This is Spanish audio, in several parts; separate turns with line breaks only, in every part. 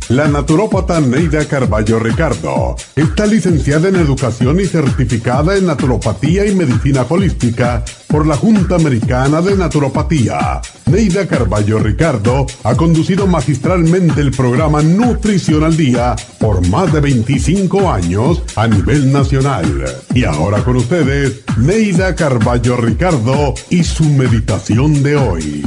La naturópata Neida Carballo Ricardo está licenciada en Educación y certificada en Naturopatía y Medicina Holística por la Junta Americana de Naturopatía. Neida Carballo Ricardo ha conducido magistralmente el programa Nutrición al Día por más de 25 años a nivel nacional. Y ahora con ustedes, Neida Carballo Ricardo y su meditación de hoy.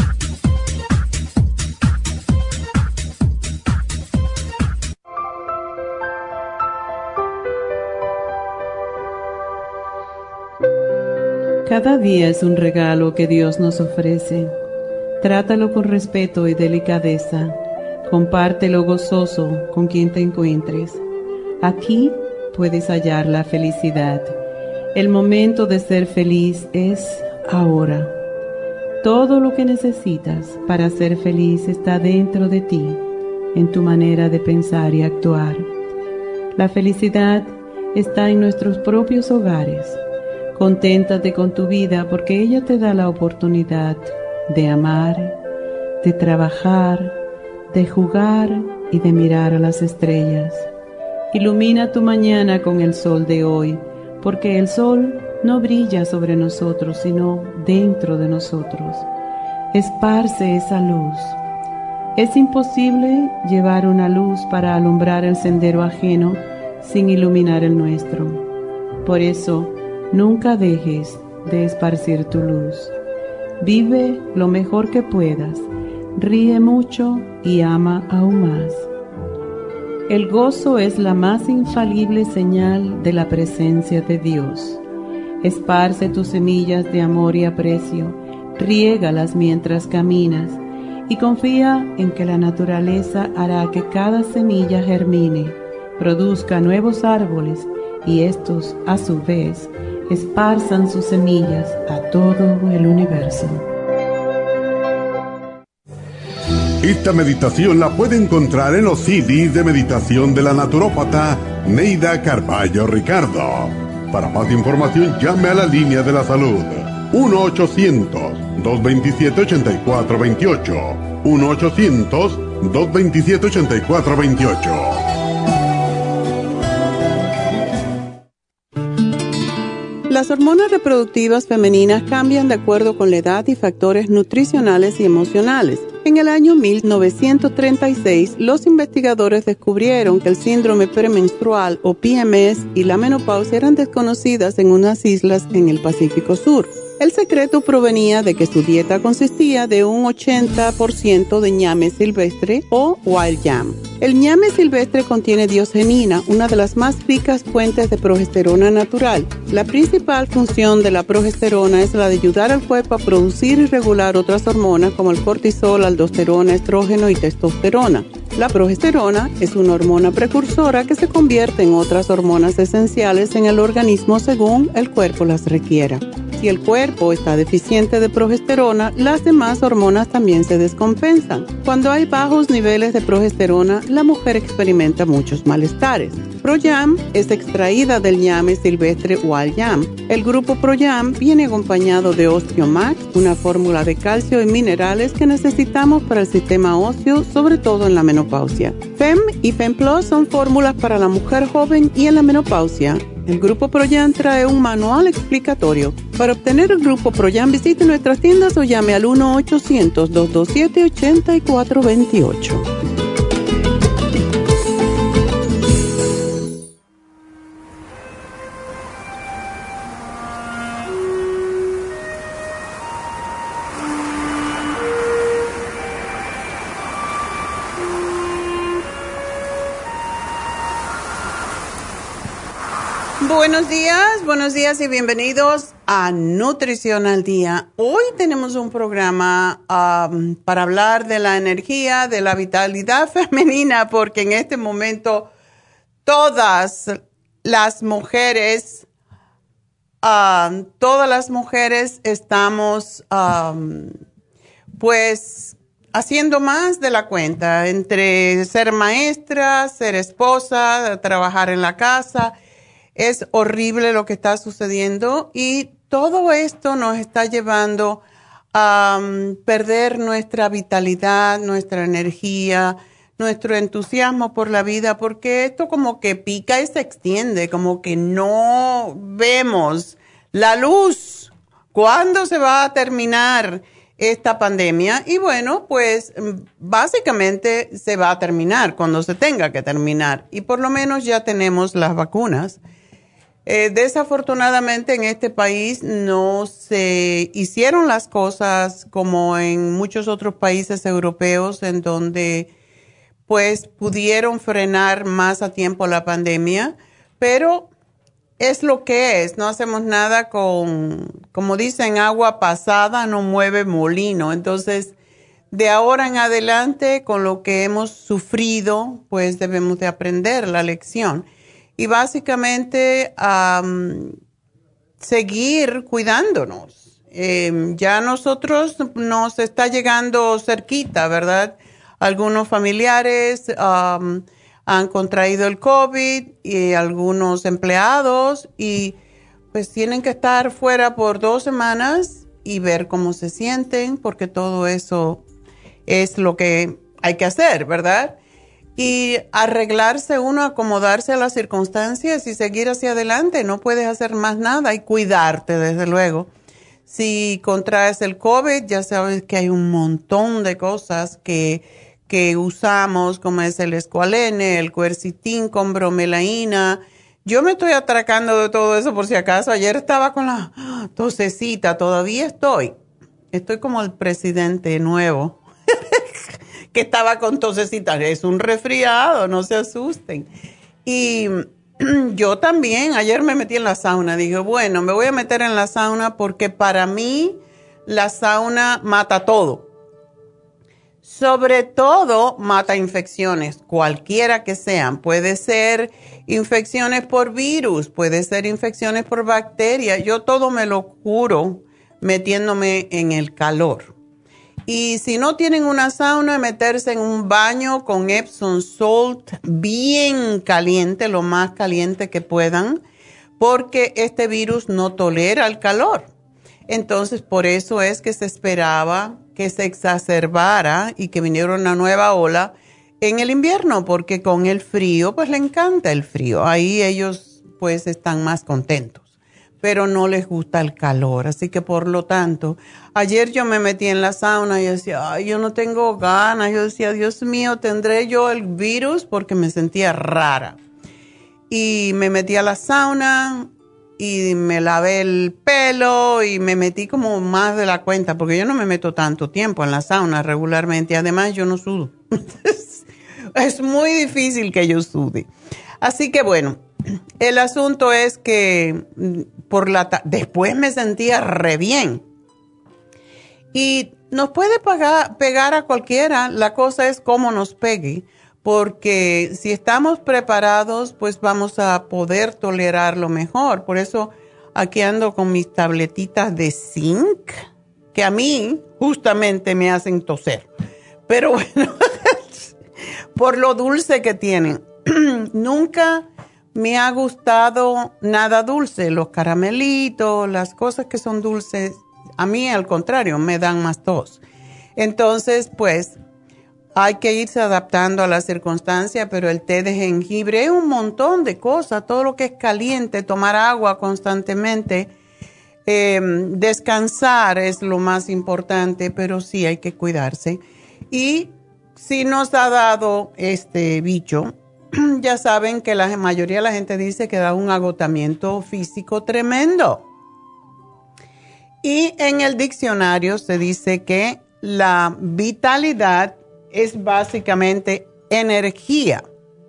Cada día es un regalo que Dios nos ofrece. Trátalo con respeto y delicadeza. Compártelo gozoso con quien te encuentres. Aquí puedes hallar la felicidad. El momento de ser feliz es ahora. Todo lo que necesitas para ser feliz está dentro de ti, en tu manera de pensar y actuar. La felicidad está en nuestros propios hogares. Conténtate con tu vida porque ella te da la oportunidad de amar, de trabajar, de jugar y de mirar a las estrellas. Ilumina tu mañana con el sol de hoy, porque el sol no brilla sobre nosotros, sino dentro de nosotros. Esparce esa luz. Es imposible llevar una luz para alumbrar el sendero ajeno sin iluminar el nuestro. Por eso, nunca dejes de esparcir tu luz. Vive lo mejor que puedas, ríe mucho y ama aún más. El gozo es la más infalible señal de la presencia de Dios. Esparce tus semillas de amor y aprecio, riégalas mientras caminas y confía en que la naturaleza hará que cada semilla germine, produzca nuevos árboles y estos, a su vez, esparzan sus semillas a todo el universo.
Esta meditación la puede encontrar en los CDs de meditación de la naturópata Neida Carballo Ricardo. Para más información, llame a la línea de la salud 1-800-227-8428. 1-800-227-8428.
Las hormonas reproductivas femeninas cambian de acuerdo con la edad y factores nutricionales y emocionales. En el año 1936, los investigadores descubrieron que el síndrome premenstrual o PMS y la menopausia eran desconocidas en unas islas en el Pacífico Sur. El secreto provenía de que su dieta consistía de un 80% de ñame silvestre o wild yam. El ñame silvestre contiene diosgenina, una de las más ricas fuentes de progesterona natural. La principal función de la progesterona es la de ayudar al cuerpo a producir y regular otras hormonas como el cortisol, aldosterona, estrógeno y testosterona. La progesterona es una hormona precursora que se convierte en otras hormonas esenciales en el organismo según el cuerpo las requiera. Si el cuerpo está deficiente de progesterona, las demás hormonas también se descompensan. Cuando hay bajos niveles de progesterona, la mujer experimenta muchos malestares. ProYam es extraída del ñame silvestre Wild Yam. El grupo ProYam viene acompañado de Osteomax, una fórmula de calcio y minerales que necesitamos para el sistema óseo, sobre todo en la menopausia. Fem y Fem Plus son fórmulas para la mujer joven y en la menopausia. El Grupo ProYam trae un manual explicatorio. Para obtener el Grupo ProYam, visite nuestras tiendas o llame al 1-800-227-8428. Buenos días y bienvenidos a Nutrición al Día. Hoy tenemos un programa para hablar de la energía, de la vitalidad femenina, porque en este momento todas las mujeres estamos pues haciendo más de la cuenta, entre ser maestra, ser esposa, trabajar en la casa. Es horrible lo que está sucediendo y todo esto nos está llevando a perder nuestra vitalidad, nuestra energía, nuestro entusiasmo por la vida, porque esto como que pica y se extiende, como que no vemos la luz. ¿Cuándo se va a terminar esta pandemia? Y bueno, pues básicamente se va a terminar cuando se tenga que terminar. Y por lo menos ya tenemos las vacunas. Desafortunadamente en este país no se hicieron las cosas como en muchos otros países europeos en donde pues pudieron frenar más a tiempo la pandemia, pero es lo que es, no hacemos nada como dicen, agua pasada no mueve molino. Entonces, de ahora en adelante, con lo que hemos sufrido, pues debemos de aprender la lección. Y básicamente, seguir cuidándonos. Ya nosotros nos está llegando cerquita, ¿verdad? Algunos familiares han contraído el COVID y algunos empleados y pues tienen que estar fuera por 2 semanas y ver cómo se sienten, porque todo eso es lo que hay que hacer, ¿verdad? Y arreglarse uno, acomodarse a las circunstancias y seguir hacia adelante. No puedes hacer más nada y cuidarte, desde luego. Si contraes el COVID, ya sabes que hay un montón de cosas que usamos, como es el escualene, el quercitín con bromelaína. Yo me estoy atracando de todo eso por si acaso. Ayer estaba con la tosecita, todavía estoy como el presidente nuevo, que estaba con tosecita. Es un resfriado, no se asusten. Y yo también, ayer me metí en la sauna. Dije, bueno, me voy a meter en la sauna porque para mí la sauna mata todo. Sobre todo mata infecciones, cualquiera que sean. Puede ser infecciones por virus, puede ser infecciones por bacterias. Yo todo me lo curo metiéndome en el calor. Y si no tienen una sauna, meterse en un baño con Epsom Salt bien caliente, lo más caliente que puedan, porque este virus no tolera el calor. Entonces, por eso es que se esperaba que se exacerbara y que viniera una nueva ola en el invierno, porque con el frío, pues le encanta el frío. Ahí ellos, pues, están más contentos, pero no les gusta el calor. Así que, por lo tanto, ayer yo me metí en la sauna y decía, ay, yo no tengo ganas. Yo decía, Dios mío, ¿tendré yo el virus? Porque me sentía rara. Y me metí a la sauna y me lavé el pelo y me metí como más de la cuenta, porque yo no me meto tanto tiempo en la sauna regularmente. Además, yo no sudo. Es muy difícil que yo sude. Así que bueno, el asunto es que después me sentía re bien. Y nos puede pegar a cualquiera. La cosa es cómo nos pegue. Porque si estamos preparados, pues vamos a poder tolerarlo mejor. Por eso aquí ando con mis tabletitas de zinc, que a mí justamente me hacen toser. Pero bueno, por lo dulce que tienen. Nunca me ha gustado nada dulce. Los caramelitos, las cosas que son dulces, a mí al contrario, me dan más tos. Entonces, pues hay que irse adaptando a la circunstancia, pero el té de jengibre es un montón de cosas, todo lo que es caliente, tomar agua constantemente, descansar es lo más importante, pero sí hay que cuidarse. Y si nos ha dado este bicho, ya saben que la mayoría de la gente dice que da un agotamiento físico tremendo. Y en el diccionario se dice que la vitalidad es básicamente energía.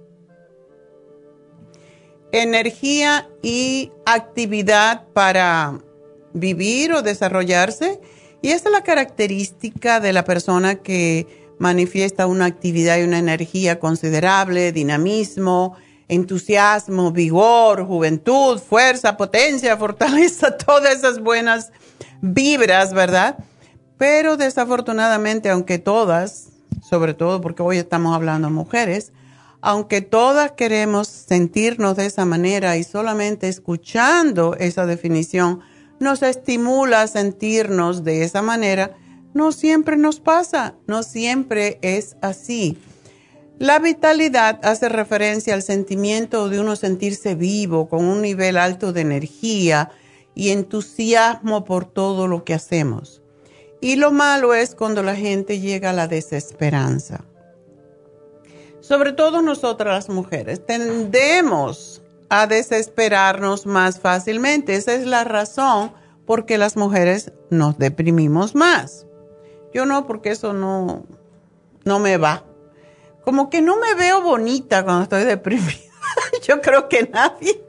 Energía y actividad para vivir o desarrollarse. Y esa es la característica de la persona que manifiesta una actividad y una energía considerable, dinamismo, entusiasmo, vigor, juventud, fuerza, potencia, fortaleza, todas esas buenas vibras, ¿verdad? Pero desafortunadamente, aunque todas, sobre todo porque hoy estamos hablando de mujeres, aunque todas queremos sentirnos de esa manera y solamente escuchando esa definición nos estimula a sentirnos de esa manera, no siempre nos pasa, no siempre es así. La vitalidad hace referencia al sentimiento de uno sentirse vivo, con un nivel alto de energía y entusiasmo por todo lo que hacemos. Y lo malo es cuando la gente llega a la desesperanza. Sobre todo nosotras las mujeres tendemos a desesperarnos más fácilmente. Esa es la razón por qué las mujeres nos deprimimos más. Yo no, porque eso no me va. Como que no me veo bonita cuando estoy deprimida. Yo creo que nadie.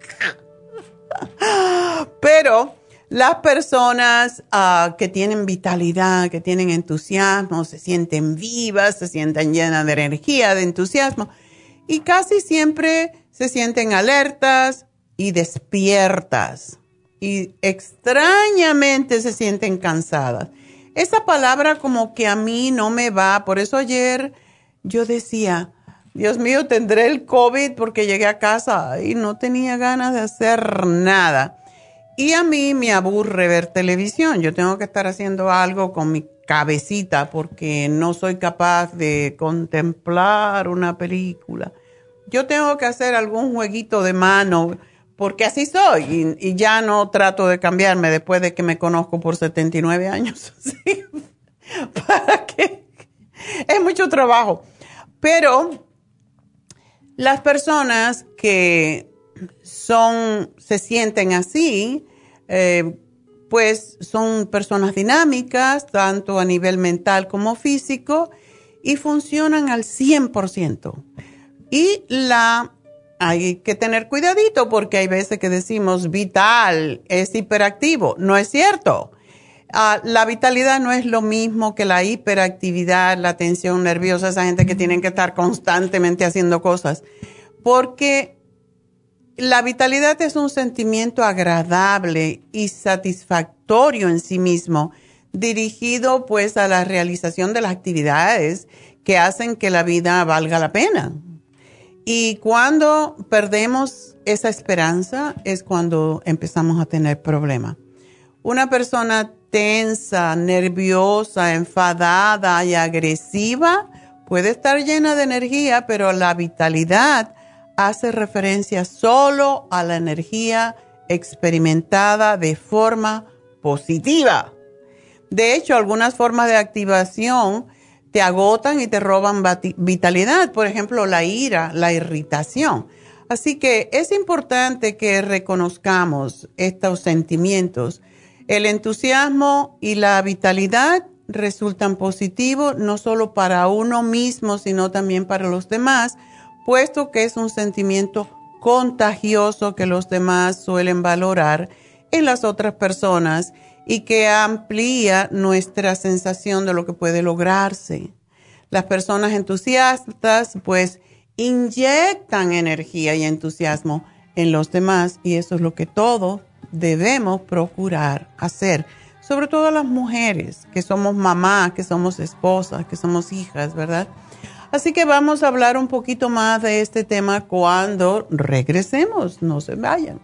Pero las personas que tienen vitalidad, que tienen entusiasmo, se sienten vivas, se sienten llenas de energía, de entusiasmo, y casi siempre se sienten alertas y despiertas, y extrañamente se sienten cansadas. Esa palabra como que a mí no me va, por eso ayer yo decía, Dios mío, tendré el COVID porque llegué a casa y no tenía ganas de hacer nada. Y a mí me aburre ver televisión. Yo tengo que estar haciendo algo con mi cabecita porque no soy capaz de contemplar una película. Yo tengo que hacer algún jueguito de mano porque así soy y ya no trato de cambiarme después de que me conozco por 79 años. ¿Sí? ¿Para qué? Es mucho trabajo. Pero las personas que se sienten así, pues son personas dinámicas, tanto a nivel mental como físico, y funcionan al 100%. Y hay que tener cuidadito porque hay veces que decimos vital, es hiperactivo. No es cierto. La vitalidad no es lo mismo que la hiperactividad, la tensión nerviosa, esa gente que tienen que estar constantemente haciendo cosas. Porque la vitalidad es un sentimiento agradable y satisfactorio en sí mismo, dirigido pues a la realización de las actividades que hacen que la vida valga la pena. Y cuando perdemos esa esperanza es cuando empezamos a tener problemas. Una persona tensa, nerviosa, enfadada y agresiva puede estar llena de energía, pero la vitalidad hace referencia solo a la energía experimentada de forma positiva. De hecho, algunas formas de activación te agotan y te roban vitalidad. Por ejemplo, la ira, la irritación. Así que es importante que reconozcamos estos sentimientos. El entusiasmo y la vitalidad resultan positivos no solo para uno mismo, sino también para los demás, puesto que es un sentimiento contagioso que los demás suelen valorar en las otras personas y que amplía nuestra sensación de lo que puede lograrse. Las personas entusiastas pues inyectan energía y entusiasmo en los demás y eso es lo que todos debemos procurar hacer, sobre todo las mujeres que somos mamás, que somos esposas, que somos hijas, ¿verdad? Así que vamos a hablar un poquito más de este tema cuando regresemos. No se vayan.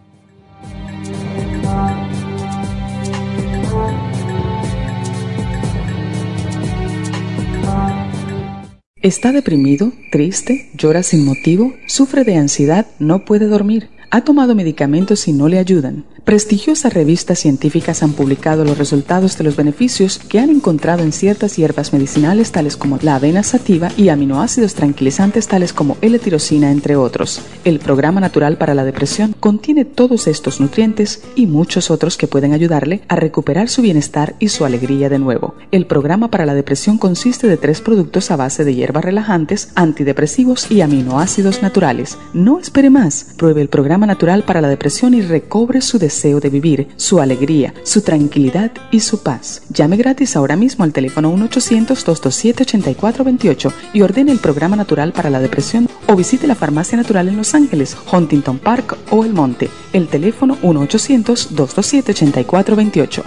¿Está deprimido, triste, llora sin motivo, sufre de ansiedad, no puede dormir? ¿Ha tomado medicamentos y no le ayudan? Prestigiosas revistas científicas han publicado los resultados de los beneficios que han encontrado en ciertas hierbas medicinales tales como la avena sativa y aminoácidos tranquilizantes tales como L-tirosina, entre otros. El Programa Natural para la Depresión contiene todos estos nutrientes y muchos otros que pueden ayudarle a recuperar su bienestar y su alegría de nuevo. El Programa para la Depresión consiste de 3 productos a base de hierbas relajantes, antidepresivos y aminoácidos naturales. No espere más. Pruebe el Programa Natural para la Depresión y recobre su deseo de vivir, su alegría, su tranquilidad y su paz. Llame gratis ahora mismo al teléfono 1-800-227-8428 y ordene el Programa Natural para la Depresión o visite la Farmacia Natural en Los Ángeles, Huntington Park o El Monte. El teléfono 1-800-227-8428.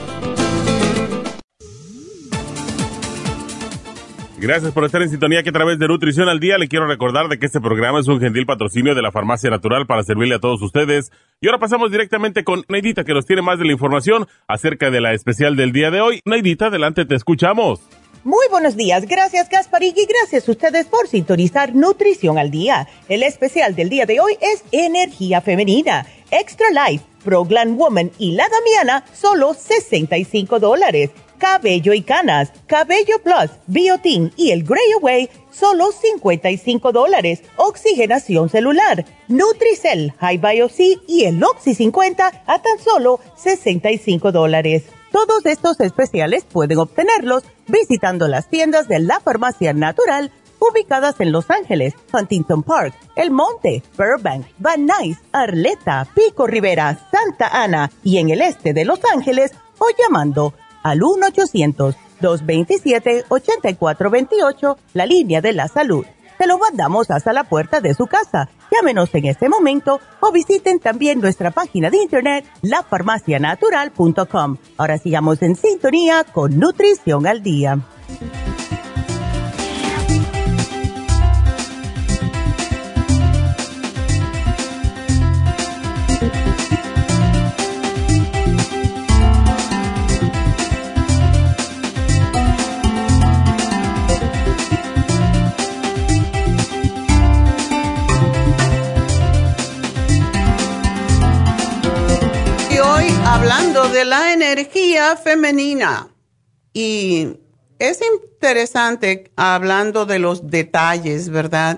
Gracias por estar en sintonía que a través de Nutrición al Día le quiero recordar de que este programa es un gentil patrocinio de la Farmacia Natural para servirle a todos ustedes. Y ahora pasamos directamente con Neidita, que nos tiene más de la información acerca de la especial del día de hoy. Neidita, adelante, te escuchamos.
Muy buenos días, gracias Gasparín y gracias a ustedes por sintonizar Nutrición al Día. El especial del día de hoy es Energía Femenina, Extra Life, Proglan Woman y La Damiana, solo $65. Cabello y canas, Cabello Plus, Biotin y el Grey Away, solo $55. Oxigenación celular, Nutricell, High Bio-C y el Oxy 50 a tan solo $65. Todos estos especiales pueden obtenerlos visitando las tiendas de la Farmacia Natural ubicadas en Los Ángeles, Huntington Park, El Monte, Burbank, Van Nuys, Arleta, Pico Rivera, Santa Ana y en el este de Los Ángeles o llamando al 1-800-227-8428, la línea de la salud. Se lo mandamos hasta la puerta de su casa. Llámenos en este momento o visiten también nuestra página de internet, lafarmacianatural.com. Ahora sigamos en sintonía con Nutrición al Día.
Hablando de la energía femenina, y es interesante hablando de los detalles, ¿verdad?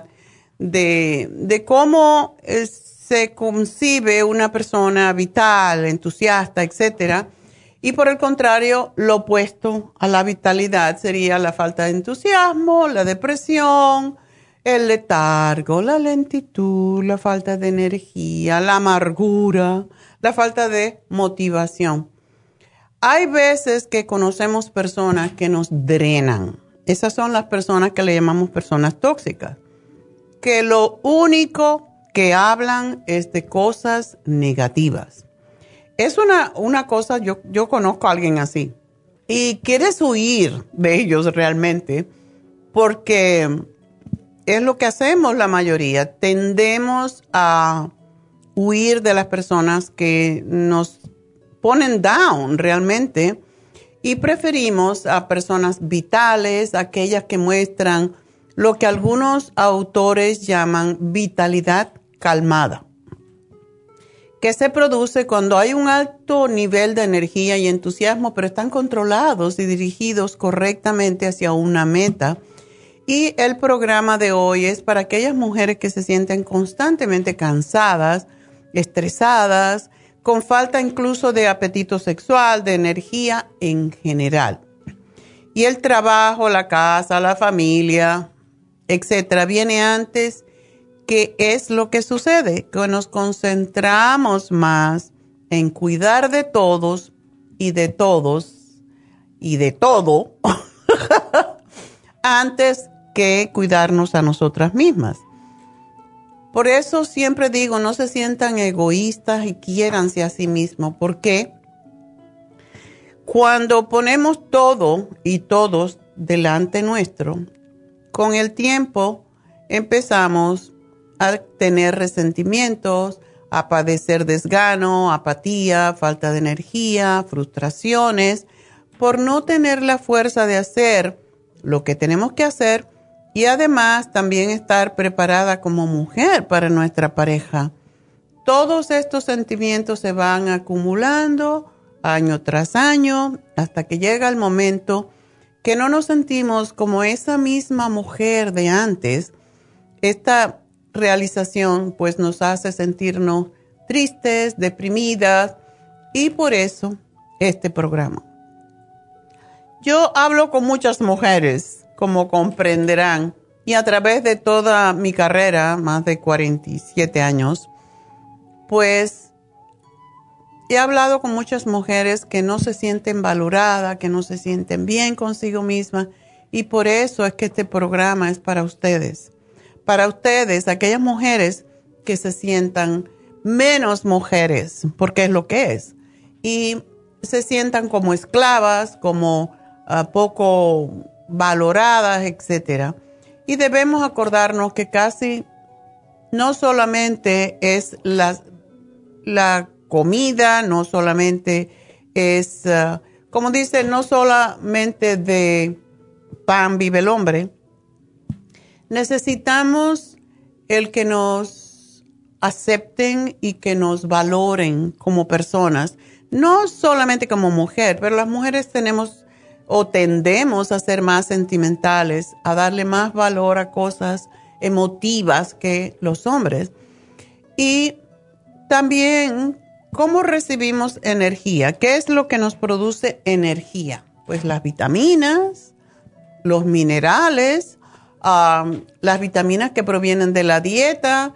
De cómo se concibe una persona vital, entusiasta, etcétera. Y por el contrario, lo opuesto a la vitalidad sería la falta de entusiasmo, la depresión, el letargo, la lentitud, la falta de energía, la amargura, la falta de motivación. Hay veces que conocemos personas que nos drenan. Esas son las personas que le llamamos personas tóxicas, que lo único que hablan es de cosas negativas. Es una cosa, yo conozco a alguien así y quieres huir de ellos realmente porque es lo que hacemos la mayoría. Tendemos a huir de las personas que nos ponen down realmente y preferimos a personas vitales, aquellas que muestran lo que algunos autores llaman vitalidad calmada, que se produce cuando hay un alto nivel de energía y entusiasmo, pero están controlados y dirigidos correctamente hacia una meta. Y el programa de hoy es para aquellas mujeres que se sienten constantemente cansadas, estresadas, con falta incluso de apetito sexual, de energía en general. Y el trabajo, la casa, la familia, etcétera, viene antes. ¿Qué es lo que sucede? Que nos concentramos más en cuidar de todos y de todos y de todo antes que cuidarnos a nosotras mismas. Por eso siempre digo, no se sientan egoístas y quiéranse a sí mismos, porque cuando ponemos todo y todos delante nuestro, con el tiempo empezamos a tener resentimientos, a padecer desgano, apatía, falta de energía, frustraciones, por no tener la fuerza de hacer lo que tenemos que hacer. Y además también estar preparada como mujer para nuestra pareja. Todos estos sentimientos se van acumulando año tras año hasta que llega el momento que no nos sentimos como esa misma mujer de antes. Esta realización pues nos hace sentirnos tristes, deprimidas y por eso este programa. Yo hablo con muchas mujeres, como comprenderán, y a través de toda mi carrera, más de 47 años, pues he hablado con muchas mujeres que no se sienten valoradas, que no se sienten bien consigo mismas, y por eso es que este programa es para ustedes. Para ustedes, aquellas mujeres que se sientan menos mujeres, porque es lo que es, y se sientan como esclavas, como poco valoradas, etcétera. Y debemos acordarnos que casi no solamente es la comida, no solamente es, como dice, no solamente de pan vive el hombre. Necesitamos el que nos acepten y que nos valoren como personas, no solamente como mujer, pero las mujeres tenemos o tendemos a ser más sentimentales, a darle más valor a cosas emotivas que los hombres. Y también, ¿cómo recibimos energía? ¿Qué es lo que nos produce energía? Pues las vitaminas, los minerales, las vitaminas que provienen de la dieta,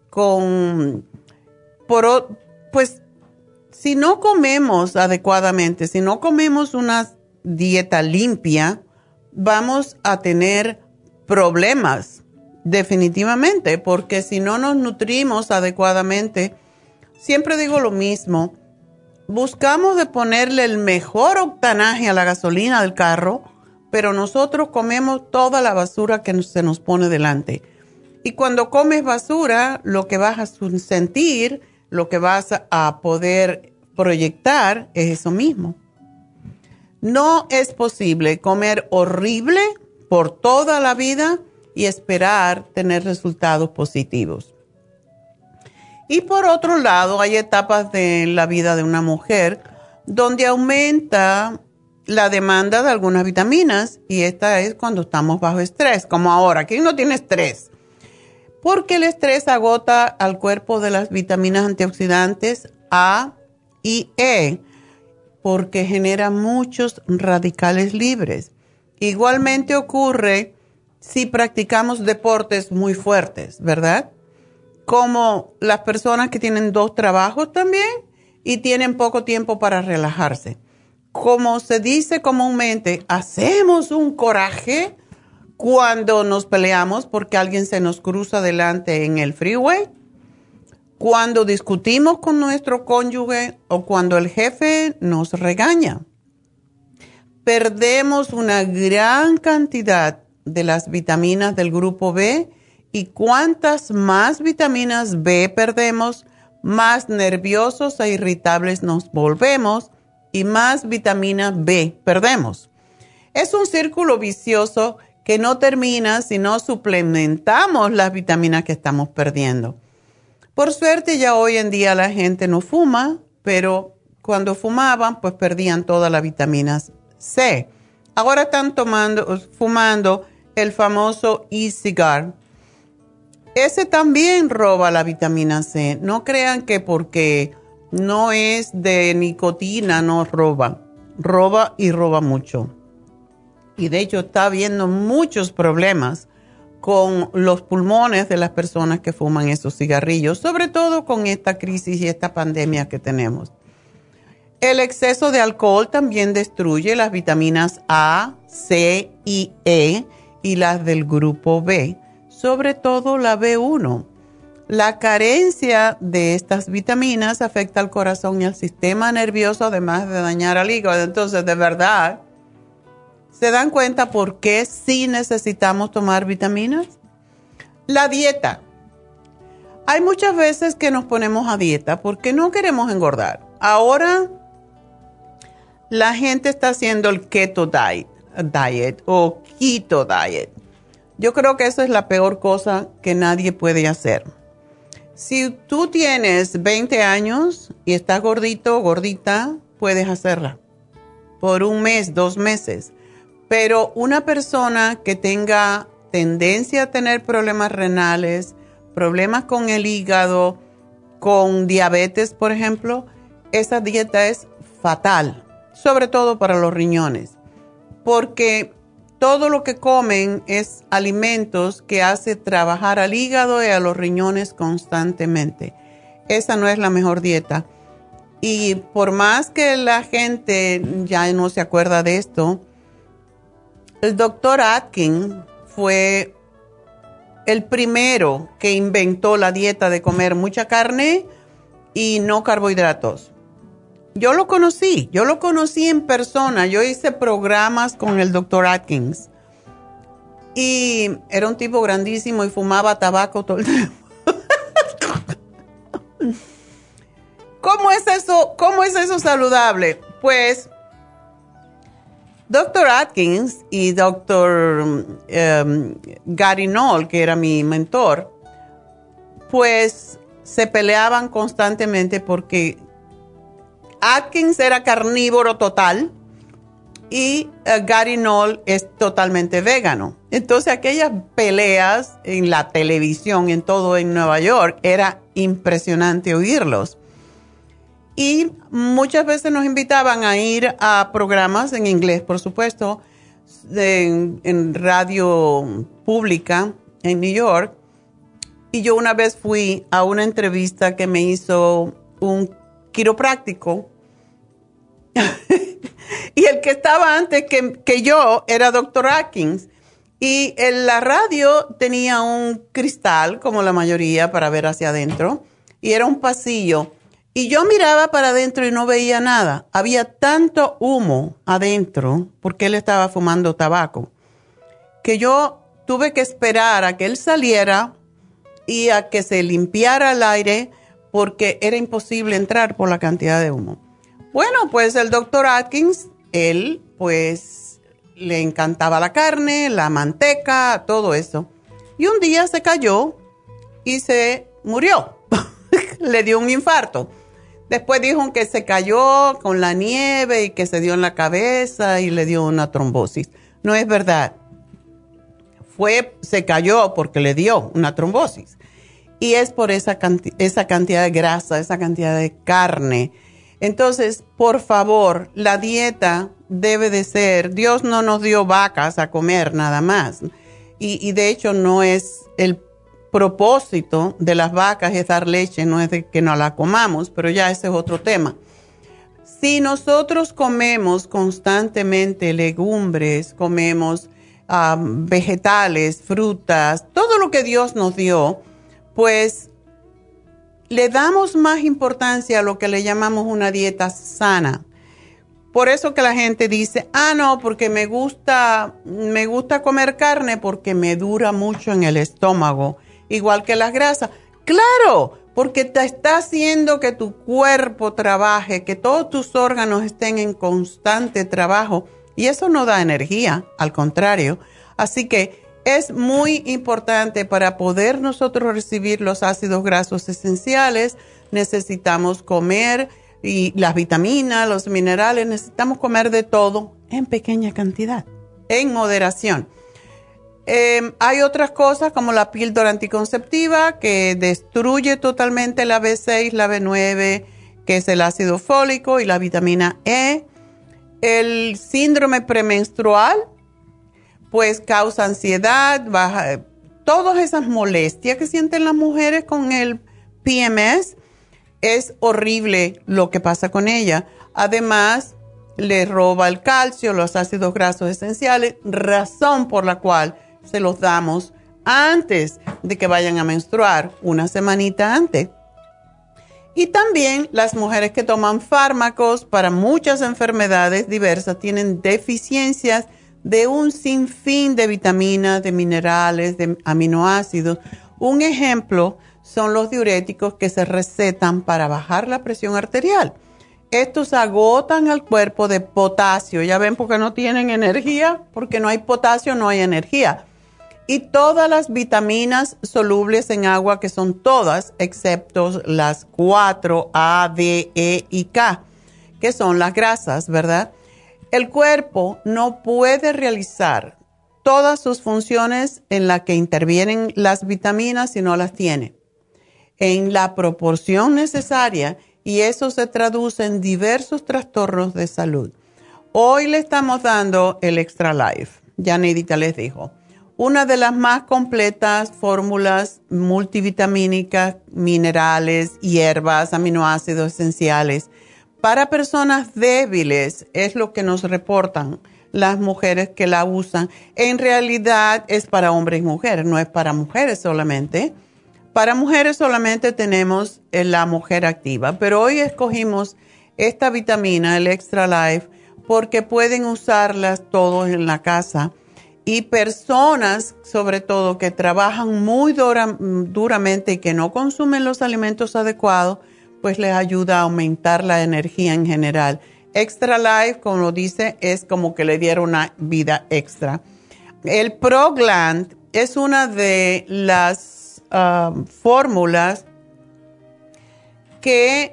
pues si no comemos adecuadamente, si no comemos una dieta limpia, vamos a tener problemas definitivamente, porque si no nos nutrimos adecuadamente, siempre digo lo mismo, buscamos de ponerle el mejor octanaje a la gasolina del carro, pero nosotros comemos toda la basura que se nos pone delante. Y cuando comes basura, lo que vas a sentir, lo que vas a poder proyectar es eso mismo. No es posible comer horrible por toda la vida y esperar tener resultados positivos. Y por otro lado, hay etapas de la vida de una mujer donde aumenta la demanda de algunas vitaminas, y esta es cuando estamos bajo estrés, como ahora. ¿Quién no tiene estrés? Porque el estrés agota al cuerpo de las vitaminas antioxidantes A y E, porque genera muchos radicales libres. Igualmente ocurre si practicamos deportes muy fuertes, ¿verdad? Como las personas que tienen 2 trabajos también y tienen poco tiempo para relajarse. Como se dice comúnmente, hacemos un coraje cuando nos peleamos porque alguien se nos cruza delante en el freeway, cuando discutimos con nuestro cónyuge o cuando el jefe nos regaña. Perdemos una gran cantidad de las vitaminas del grupo B, y cuantas más vitaminas B perdemos, más nerviosos e irritables nos volvemos y más vitamina B perdemos. Es un círculo vicioso que no termina si no suplementamos las vitaminas que estamos perdiendo. Por suerte ya hoy en día la gente no fuma, pero cuando fumaban pues perdían todas las vitaminas C. Ahora están fumando el famoso e-cigar. Ese también roba la vitamina C. No crean que porque no es de nicotina no roba. Roba y roba mucho. Y de hecho está habiendo muchos problemas con los pulmones de las personas que fuman esos cigarrillos, sobre todo con esta crisis y esta pandemia que tenemos. El exceso de alcohol también destruye las vitaminas A, C y E y las del grupo B, sobre todo la B1. La carencia de estas vitaminas afecta al corazón y al sistema nervioso, además de dañar al hígado. Entonces, de verdad, ¿se dan cuenta por qué sí necesitamos tomar vitaminas? La dieta. Hay muchas veces que nos ponemos a dieta porque no queremos engordar. Ahora la gente está haciendo el keto diet o keto diet. Yo creo que eso es la peor cosa que nadie puede hacer. Si tú tienes 20 años y estás gordito o gordita, puedes hacerla por 1 mes, 2 meses. Pero una persona que tenga tendencia a tener problemas renales, problemas con el hígado, con diabetes, por ejemplo, esa dieta es fatal, sobre todo para los riñones, porque todo lo que comen es alimentos que hace trabajar al hígado y a los riñones constantemente. Esa no es la mejor dieta. Y por más que la gente ya no se acuerda de esto, el doctor Atkins fue el primero que inventó la dieta de comer mucha carne y no carbohidratos. Yo lo conocí en persona. Yo hice programas con el doctor Atkins. Y era un tipo grandísimo y fumaba tabaco todo el tiempo. ¿Cómo es eso saludable? Pues Dr. Atkins y Dr. Gary Knoll, que era mi mentor, pues se peleaban constantemente porque Atkins era carnívoro total y Gary Knoll es totalmente vegano. Entonces aquellas peleas en la televisión, en todo en Nueva York, era impresionante oírlos. Y muchas veces nos invitaban a ir a programas en inglés, por supuesto, en radio pública en New York. Y yo una vez fui a una entrevista que me hizo un quiropráctico. Y el que estaba antes que yo era Dr. Atkins. Y en la radio tenía un cristal, como la mayoría, para ver hacia adentro. Y era un pasillo. Y yo miraba para adentro y no veía nada. Había tanto humo adentro, porque él estaba fumando tabaco, que yo tuve que esperar a que él saliera y a que se limpiara el aire, porque era imposible entrar por la cantidad de humo. Bueno, pues el Dr. Atkins, él pues le encantaba la carne, la manteca, todo eso. Y un día se cayó y se murió. Le dio un infarto. Después dijo que se cayó con la nieve y que se dio en la cabeza y le dio una trombosis. No es verdad. Se cayó porque le dio una trombosis. Y es por esa cantidad de grasa, esa cantidad de carne. Entonces, por favor, la dieta debe de ser, Dios no nos dio vacas a comer nada más. Y de hecho no es el propósito de las vacas es dar leche, no es de que no la comamos, pero ya ese es otro tema. Si nosotros comemos constantemente legumbres, comemos vegetales, frutas, todo lo que Dios nos dio, pues le damos más importancia a lo que le llamamos una dieta sana. Por eso que la gente dice, no, porque me gusta comer carne porque me dura mucho en el estómago, igual que las grasas. Claro, porque te está haciendo que tu cuerpo trabaje, que todos tus órganos estén en constante trabajo, y eso no da energía, al contrario. Así que es muy importante para poder nosotros recibir los ácidos grasos esenciales, necesitamos comer y las vitaminas, los minerales, necesitamos comer de todo en pequeña cantidad, en moderación. Hay otras cosas como la píldora anticonceptiva que destruye totalmente la B6, la B9, que es el ácido fólico y la vitamina E. El síndrome premenstrual pues causa ansiedad, todas esas molestias que sienten las mujeres con el PMS, es horrible lo que pasa con ella. Además, le roba el calcio, los ácidos grasos esenciales, razón por la cual se los damos antes de que vayan a menstruar, una semanita antes. Y también las mujeres que toman fármacos para muchas enfermedades diversas tienen deficiencias de un sinfín de vitaminas, de minerales, de aminoácidos. Un ejemplo son los diuréticos que se recetan para bajar la presión arterial. Estos agotan al cuerpo de potasio. Ya ven, porque no tienen energía, porque no hay potasio, no hay energía. Y todas las vitaminas solubles en agua, que son todas, excepto las 4, A, D, E y K, que son las grasas, ¿verdad? El cuerpo no puede realizar todas sus funciones en las que intervienen las vitaminas si no las tiene en la proporción necesaria, y eso se traduce en diversos trastornos de salud. Hoy le estamos dando el Extra Life, ya Neidita les dijo, una de las más completas fórmulas multivitamínicas, minerales, hierbas, aminoácidos esenciales. Para personas débiles es lo que nos reportan las mujeres que la usan. En realidad es para hombres y mujeres, no es para mujeres solamente. Para mujeres solamente tenemos la mujer activa, pero hoy escogimos esta vitamina, el Extra Life, porque pueden usarlas todos en la casa. Y personas, sobre todo, que trabajan muy duramente y que no consumen los alimentos adecuados, pues les ayuda a aumentar la energía en general. Extra Life, como dice, es como que le dieron una vida extra. El ProGland es una de las fórmulas que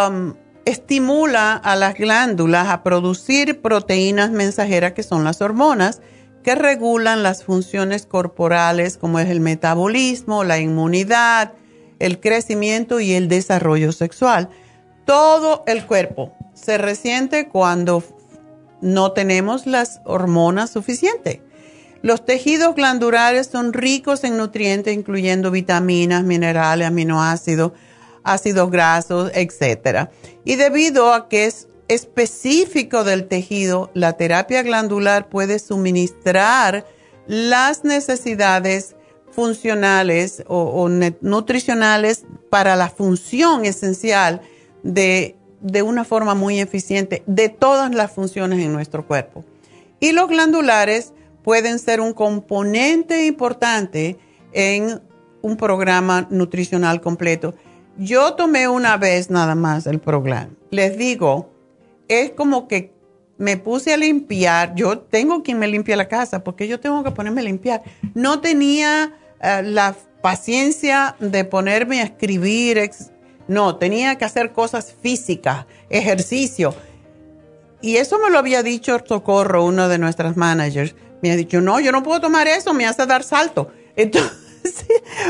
estimula a las glándulas a producir proteínas mensajeras, que son las hormonas, que regulan las funciones corporales como es el metabolismo, la inmunidad, el crecimiento y el desarrollo sexual. Todo el cuerpo se resiente cuando no tenemos las hormonas suficientes. Los tejidos glandulares son ricos en nutrientes, incluyendo vitaminas, minerales, aminoácidos, ácidos grasos, etc. Y debido a que es específico del tejido, la terapia glandular puede suministrar las necesidades funcionales o nutricionales para la función esencial de una forma muy eficiente de todas las funciones en nuestro cuerpo. Y los glandulares pueden ser un componente importante en un programa nutricional completo. Yo tomé una vez nada más el ProGland. Les digo, es como que me puse a limpiar. Yo tengo quien me limpie la casa porque yo tengo que ponerme a limpiar. No tenía la paciencia de ponerme a escribir. No, tenía que hacer cosas físicas, ejercicio. Y eso me lo había dicho Socorro, uno de nuestras managers. Me ha dicho, no, yo no puedo tomar eso, me hace dar salto. Entonces,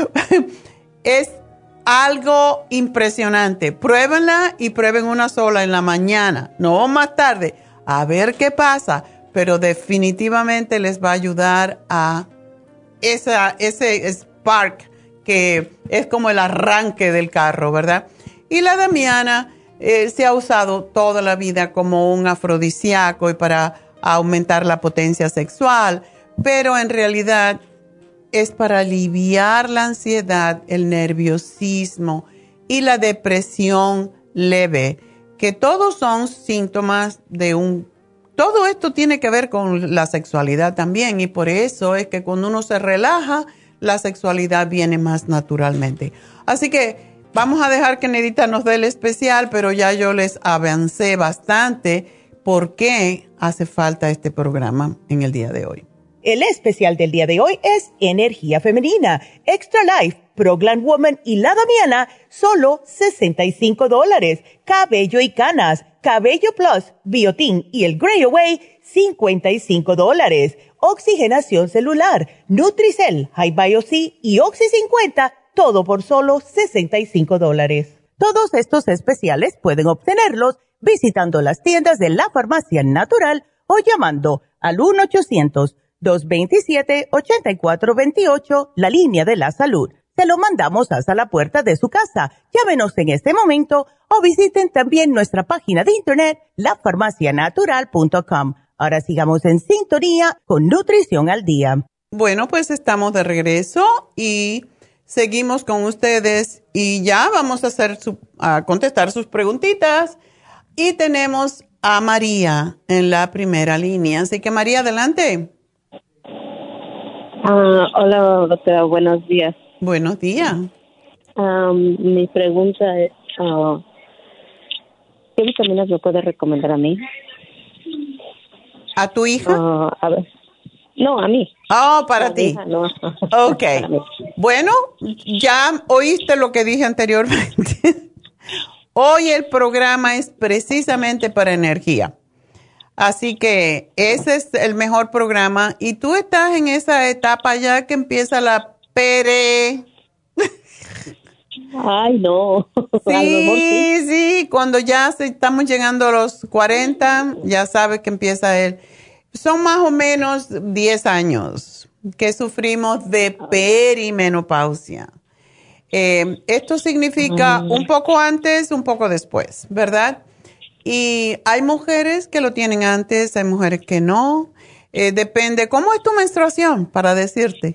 es algo impresionante. Pruébenla y prueben una sola en la mañana, no más tarde, a ver qué pasa. Pero definitivamente les va a ayudar a ese spark que es como el arranque del carro, ¿verdad? Y la damiana se ha usado toda la vida como un afrodisíaco y para aumentar la potencia sexual, pero en realidad es para aliviar la ansiedad, el nerviosismo y la depresión leve, que todos son síntomas de todo esto tiene que ver con la sexualidad también, y por eso es que cuando uno se relaja, la sexualidad viene más naturalmente. Así que vamos a dejar que Neidita nos dé el especial, pero ya yo les avancé bastante por qué hace falta este programa en el día de hoy.
El especial del día de hoy es Energía Femenina, Extra Life, ProGland Woman y La Damiana, solo $65. Cabello y canas, Cabello Plus, Biotin y el Grey Away, $55. Oxigenación celular, Nutricel, High Bio-C y Oxy 50, todo por solo $65. Todos estos especiales pueden obtenerlos visitando las tiendas de la Farmacia Natural o llamando al 1-800-227-8428, la línea de la salud. Se lo mandamos hasta la puerta de su casa. Llámenos en este momento o visiten también nuestra página de internet, lafarmacianatural.com. Ahora sigamos en sintonía con Nutrición al Día.
Bueno, pues estamos de regreso y seguimos con ustedes y ya vamos a contestar sus preguntitas. Y tenemos a María en la primera línea. Así que María, adelante.
Hola, doctora, buenos días.
Buenos días.
Mi pregunta es, ¿qué vitaminas me puede recomendar a mí?
¿A tu hija?
A ver. No, a mí.
Oh, para ti.
Hija, no.
Ok. Bueno, ya oíste lo que dije anteriormente. Hoy el programa es precisamente para energía. Así que ese es el mejor programa. Y tú estás en esa etapa ya que empieza la pere.
Ay, no.
Sí, sí. Cuando ya estamos llegando a los 40, ya sabes que empieza son más o menos 10 años que sufrimos de perimenopausia. Esto significa un poco antes, un poco después, ¿verdad? Y hay mujeres que lo tienen antes, hay mujeres que no. Depende. ¿Cómo es tu menstruación, para decirte?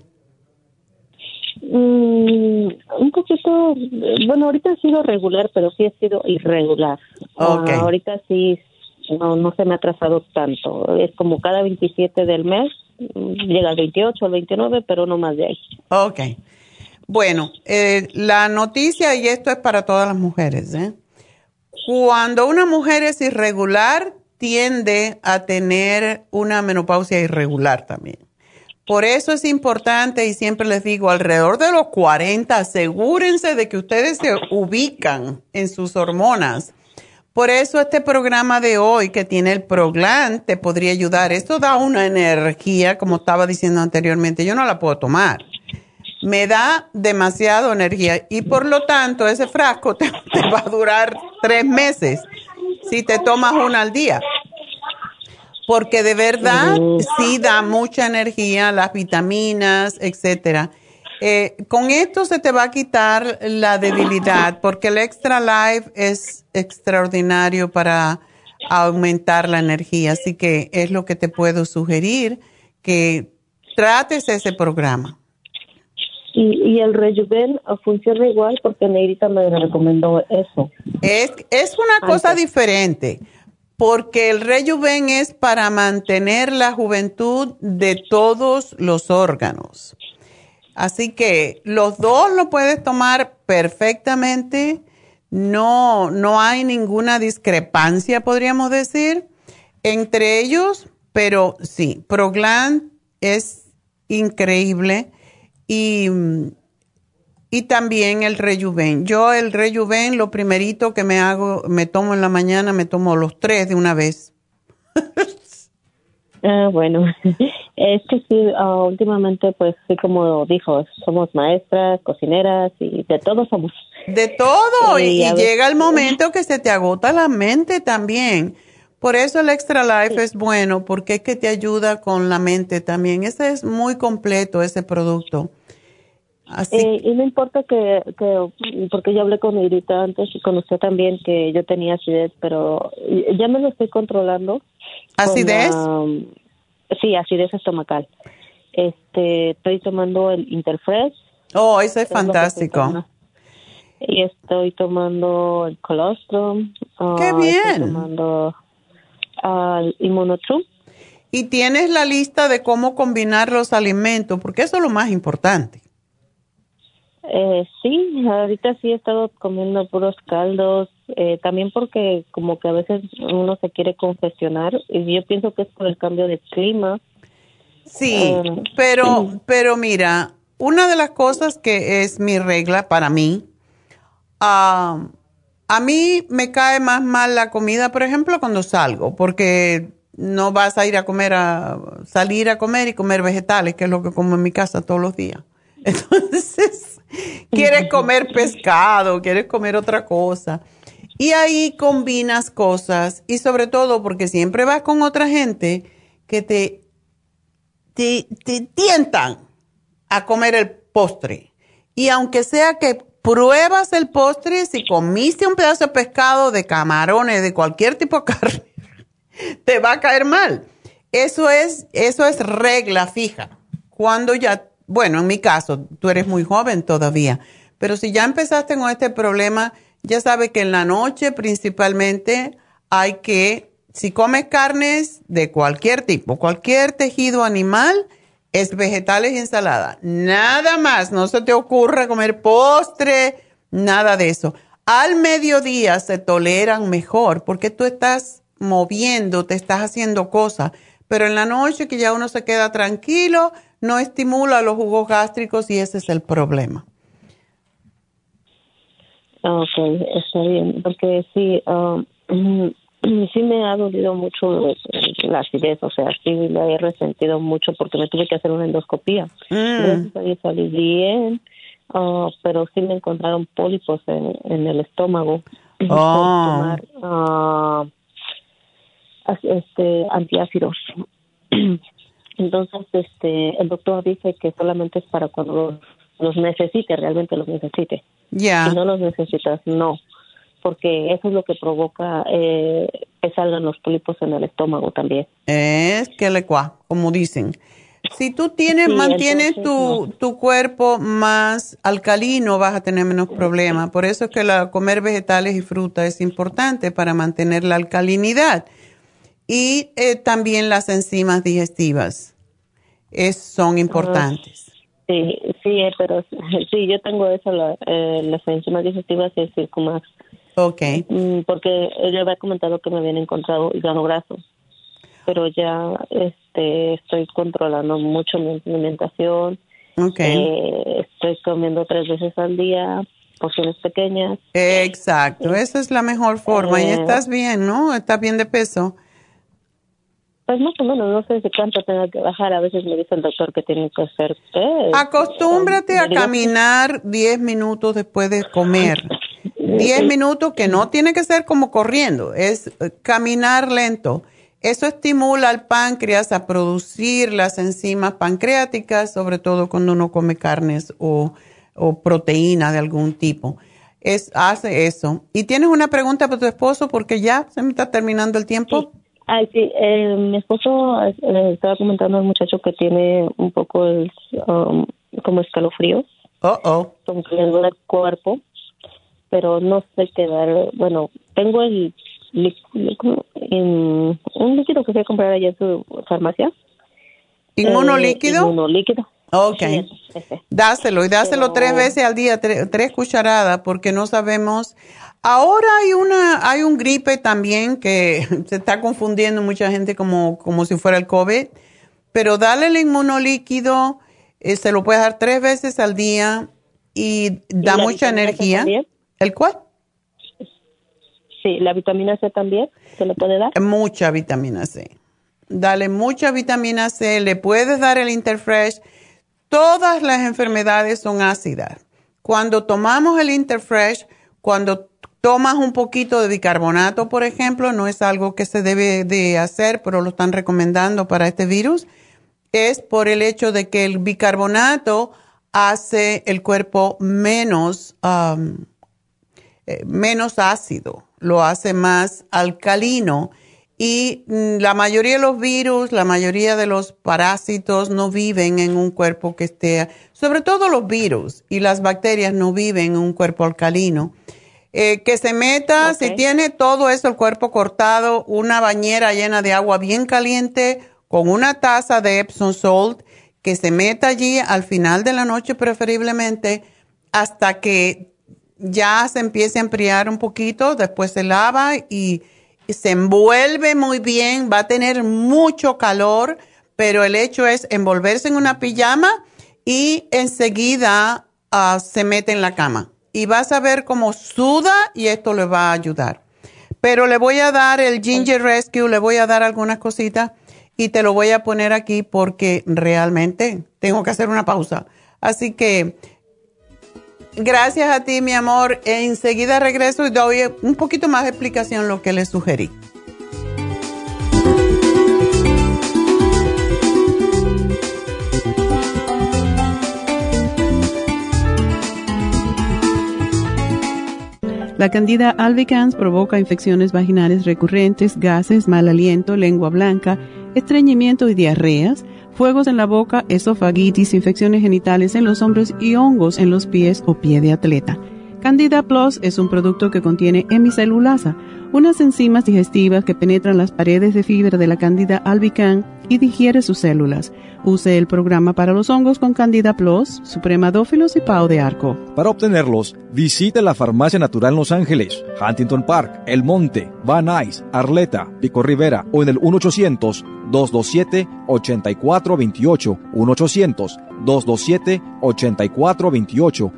Un poquito, bueno, ahorita ha sido regular, pero sí ha sido irregular.
Okay.
Ahorita sí, no se me ha atrasado tanto. Es como cada 27 del mes, llega al 28, al 29, pero no más de ahí.
Ok. Bueno, la noticia, y esto es para todas las mujeres, cuando una mujer es irregular, tiende a tener una menopausia irregular también. Por eso es importante, y siempre les digo, alrededor de los 40, asegúrense de que ustedes se ubican en sus hormonas. Por eso este programa de hoy que tiene el Proglan te podría ayudar. Esto da una energía, como estaba diciendo anteriormente, yo no la puedo tomar. Me da demasiada energía y por lo tanto ese frasco te va a durar 3 meses si te tomas una al día. Porque de verdad sí da mucha energía, las vitaminas, etcétera. Con esto se te va a quitar la debilidad porque el Extra Life es extraordinario para aumentar la energía. Así que es lo que te puedo sugerir, que trates ese programa.
Y el Rejuven funciona igual porque Negrita me recomendó eso.
Es una cosa diferente, porque el Rejuven es para mantener la juventud de todos los órganos. Así que los dos lo puedes tomar perfectamente, no hay ninguna discrepancia, podríamos decir, entre ellos, pero sí, Proglan es increíble. Y también el Rejuven. Yo el Rejuven, lo primerito que me tomo en la mañana, me tomo los 3 de una vez.
Bueno, es que sí, últimamente, pues sí, como dijo, somos maestras, cocineras y de todo somos.
De todo, y
veces
llega el momento que se te agota la mente también. Por eso el Extra Life es bueno, porque es que te ayuda con la mente también. Ese es muy completo, ese producto. Así.
Y no importa que, porque yo hablé con Negrita antes y con usted también, que yo tenía acidez, pero ya me lo estoy controlando.
¿Acidez?
Sí, acidez estomacal. Estoy tomando el Interfresh.
Oh, ese es fantástico.
Y estoy tomando el colostrum.
¡Qué bien!
Estoy tomando el Immunotrum.
Y tienes la lista de cómo combinar los alimentos, porque eso es lo más importante.
Sí, ahorita sí he estado comiendo puros caldos, también porque como que a veces uno se quiere congestionar y yo pienso que es por el cambio de clima.
Sí, pero mira, una de las cosas que es mi regla para mí, a mí me cae más mal la comida, por ejemplo, cuando salgo, porque no vas a ir salir a comer y comer vegetales, que es lo que como en mi casa todos los días. Entonces, quieres comer pescado, quieres comer otra cosa. Y ahí combinas cosas. Y sobre todo porque siempre vas con otra gente que te tientan a comer el postre. Y aunque sea que pruebas el postre, si comiste un pedazo de pescado, de camarones, de cualquier tipo de carne, te va a caer mal. Eso es regla fija. Cuando ya... Bueno, en mi caso, tú eres muy joven todavía, pero si ya empezaste con este problema, ya sabes que en la noche principalmente si comes carnes de cualquier tipo, cualquier tejido animal, es vegetales y ensalada. Nada más, no se te ocurra comer postre, nada de eso. Al mediodía se toleran mejor porque tú estás moviendo, te estás haciendo cosas, pero en la noche que ya uno se queda tranquilo, no estimula los jugos gástricos y ese es el problema.
Ok, está bien, porque sí, sí me ha dolido mucho la acidez, o sea, sí la he resentido mucho porque me tuve que hacer una endoscopía. Gracias a Dios salí bien, pero sí me encontraron pólipos en el estómago. Tomar antiácidos. Entonces, el doctor dice que solamente es para cuando los necesite, realmente los necesite.
Ya.
Si no los necesitas, no. Porque eso es lo que provoca que salgan los pólipos en el estómago también.
Es que como dicen. Si tú mantienes tu cuerpo más alcalino, vas a tener menos problemas. Por eso es que comer vegetales y fruta es importante para mantener la alcalinidad. Y también las enzimas digestivas son importantes.
Sí, pero sí, yo tengo eso, las enzimas digestivas y el Circumax.
Okay.
Porque ella había comentado que me habían encontrado hígado graso, pero ya estoy controlando mucho mi alimentación.
Okay.
Estoy comiendo 3 veces al día, porciones pequeñas.
Exacto, esa es la mejor forma. Y estás bien, ¿no? Estás bien de peso.
Pues más o menos, no sé si cuánto tengo que bajar. A veces me dice el doctor que tiene que hacer
Acostúmbrate a caminar 10 minutos después de comer. 10 minutos que no tiene que ser como corriendo, es caminar lento. Eso estimula al páncreas a producir las enzimas pancreáticas, sobre todo cuando uno come carnes o proteína de algún tipo. Hace eso. ¿Y tienes una pregunta para tu esposo? Porque ya se me está terminando el tiempo.
Sí. Mi esposo estaba comentando al muchacho que tiene un poco como escalofríos. Como que le duele el cuerpo, pero no sé qué dar. Bueno, tengo un líquido que fui a comprar allá en su farmacia.
¿Inmunolíquido?
Inmunolíquido.
Ok.
Sí,
dáselo 3 veces al día, 3 cucharadas, porque no sabemos. Ahora hay un gripe también que se está confundiendo mucha gente como si fuera el COVID, pero dale el inmunolíquido, se lo puedes dar 3 veces al día y da mucha energía. ¿El cuál?
Sí, la vitamina C también, ¿se le puede dar?
Mucha vitamina C. Dale mucha vitamina C, le puedes dar el Interfresh. Todas las enfermedades son ácidas. Cuando tomamos el Interfresh, cuando tomas un poquito de bicarbonato, por ejemplo, no es algo que se debe de hacer, pero lo están recomendando para este virus, es por el hecho de que el bicarbonato hace el cuerpo menos ácido, lo hace más alcalino. Y la mayoría de los virus, la mayoría de los parásitos no viven en un cuerpo que esté, sobre todo los virus y las bacterias no viven en un cuerpo alcalino. Que se meta, si tiene todo eso, el cuerpo cortado, una bañera llena de agua bien caliente con una taza de Epsom Salt, que se meta allí al final de la noche preferiblemente hasta que ya se empiece a enfriar un poquito, después se lava y se envuelve muy bien, va a tener mucho calor, pero el hecho es envolverse en una pijama y enseguida se mete en la cama. Y vas a ver cómo suda y esto le va a ayudar. Pero le voy a dar el Ginger Rescue, le voy a dar algunas cositas y te lo voy a poner aquí porque realmente tengo que hacer una pausa. Así que gracias a ti, mi amor. Enseguida regreso y doy un poquito más de explicación lo que le sugerí.
La Candida albicans provoca infecciones vaginales recurrentes, gases, mal aliento, lengua blanca, estreñimiento y diarreas, fuegos en la boca, esofagitis, infecciones genitales en los hombros y hongos en los pies o pie de atleta. Candida Plus es un producto que contiene hemicelulasa, unas enzimas digestivas que penetran las paredes de fibra de la Candida albicans y digiere sus células. Use el programa para los hongos con Candida Plus, Supremadófilos y Pao de Arco.
Para obtenerlos, visite la Farmacia Natural en Los Ángeles, Huntington Park, El Monte, Van Nuys, Arleta, Pico Rivera o en el 1-800-227-8428, 1-800-227-8428.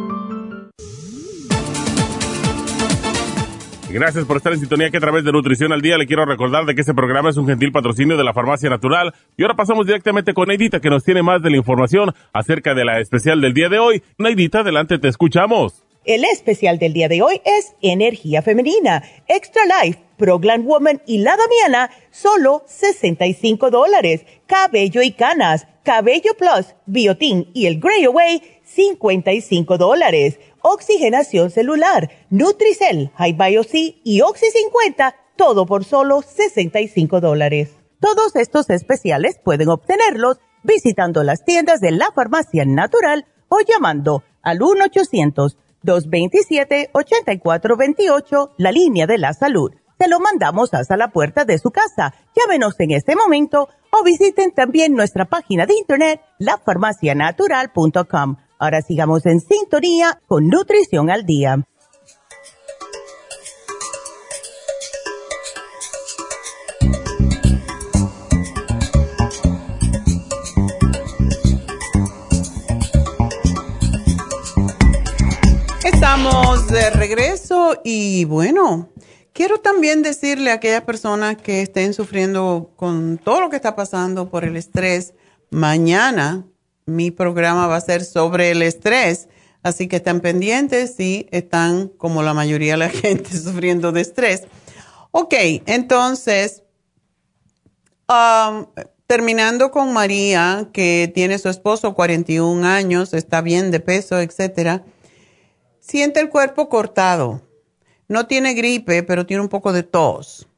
Gracias por estar en sintonía que a través de Nutrición al Día le quiero recordar de que este programa es un gentil patrocinio de la Farmacia Natural. Y ahora pasamos directamente con Neidita, que nos tiene más de la información acerca de la especial del día de hoy. Neidita, adelante, te escuchamos.
El especial del día de hoy es Energía Femenina, Extra Life, Progland Woman y La Damiana, solo $65. Cabello y canas, Cabello Plus, Biotin y el Grey Away, $55. Oxigenación celular, Nutricel, High Bio-C y Oxy 50, todo por solo $65. Todos estos especiales pueden obtenerlos visitando las tiendas de la Farmacia Natural o llamando al 1-800-227-8428, la línea de la salud. Se lo mandamos hasta la puerta de su casa. Llámenos en este momento o visiten también nuestra página de internet, lafarmacianatural.com. Ahora sigamos en sintonía con Nutrición al Día.
estamos de regreso y bueno, quiero también decirle a aquellas personas que estén sufriendo con todo lo que está pasando por el estrés, mañana mi programa va a ser sobre el estrés, así que están pendientes si están como la mayoría de la gente sufriendo de estrés. Ok, entonces, terminando con María, que tiene su esposo 41 años, está bien de peso, etcétera. Siente el cuerpo cortado. No tiene gripe, pero tiene un poco de tos.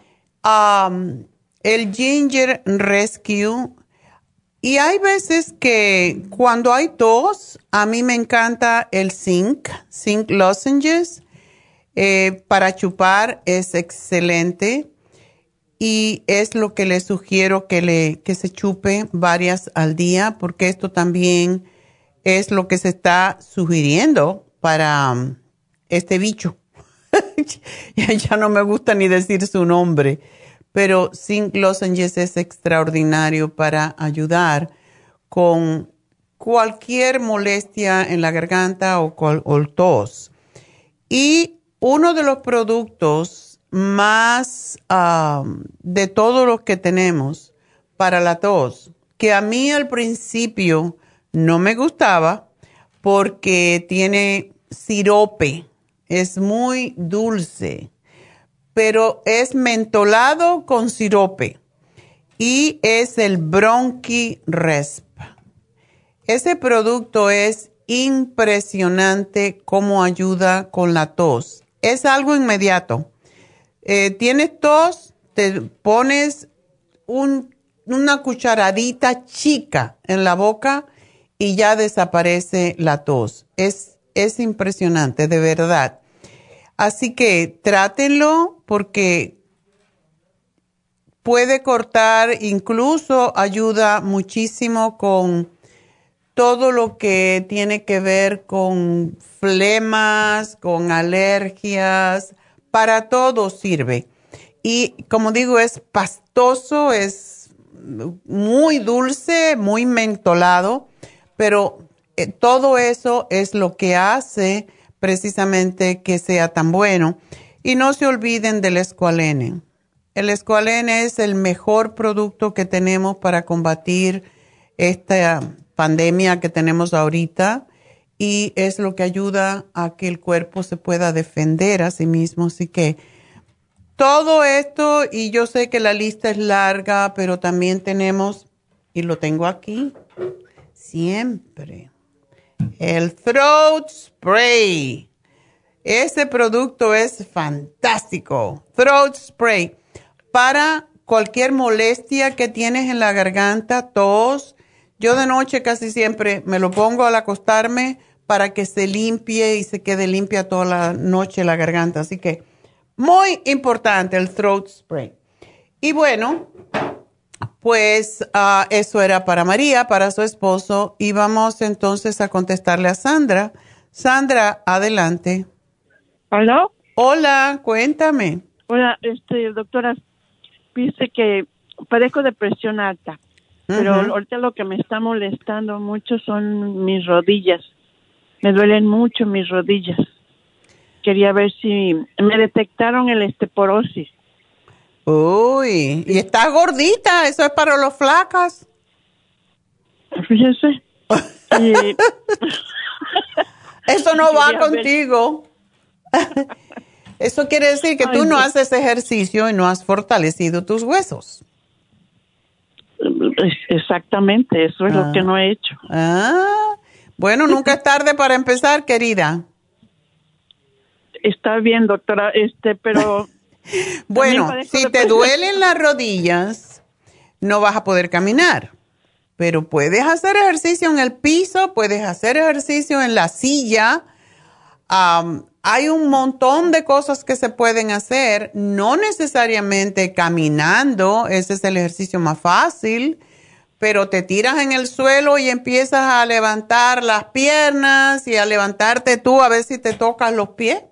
El Ginger Rescue. Y hay veces que cuando hay tos, a mí me encanta el Zinc Lozenges. Para chupar es excelente. Y es lo que le sugiero que se chupe varias al día, porque esto también es lo que se está sugiriendo para este bicho. Ya no me gusta ni decir su nombre, pero Zinc Lozenges es extraordinario para ayudar con cualquier molestia en la garganta o tos. Y uno de los productos más de todos los que tenemos para la tos, que a mí al principio no me gustaba porque tiene sirope, es muy dulce, pero es mentolado con sirope y es el Bronchi Resp. Ese producto es impresionante cómo ayuda con la tos. Es algo inmediato. Tienes tos, te pones una cucharadita chica en la boca y ya desaparece la tos. Es impresionante, de verdad. Así que trátenlo porque puede cortar, incluso ayuda muchísimo con todo lo que tiene que ver con flemas, con alergias, para todo sirve. Y como digo, es pastoso, es muy dulce, muy mentolado, pero todo eso es lo que hace precisamente que sea tan bueno. Y no se olviden del Esqualene. El Esqualene es el mejor producto que tenemos para combatir esta pandemia que tenemos ahorita y es lo que ayuda a que el cuerpo se pueda defender a sí mismo. Así que todo esto, y yo sé que la lista es larga, pero también tenemos, y lo tengo aquí, siempre, el Throat Spray. Ese producto es fantástico. Throat Spray. Para cualquier molestia que tienes en la garganta, tos. Yo de noche casi siempre me lo pongo al acostarme para que se limpie y se quede limpia toda la noche la garganta. Así que muy importante el Throat Spray. Y bueno, pues eso era para María, para su esposo. Y vamos entonces a contestarle a Sandra. Sandra, adelante.
¿Hola?
Hola, cuéntame.
Hola, doctora, dice que padezco de presión alta, pero ahorita lo que me está molestando mucho son mis rodillas. Me duelen mucho mis rodillas. Quería ver si me detectaron el osteoporosis.
Uy, y estás gordita, eso es para los flacas.
Fíjese.
Eso no va contigo. Eso quiere decir que tú no haces ejercicio y no has fortalecido tus huesos.
Exactamente, eso es lo que no he hecho.
Bueno, nunca es tarde para empezar, querida.
Está bien, doctora, pero...
Bueno, si te duelen las rodillas, no vas a poder caminar. Pero puedes hacer ejercicio en el piso, puedes hacer ejercicio en la silla. Hay un montón de cosas que se pueden hacer, no necesariamente caminando, ese es el ejercicio más fácil, pero te tiras en el suelo y empiezas a levantar las piernas y a levantarte tú a ver si te tocas los pies.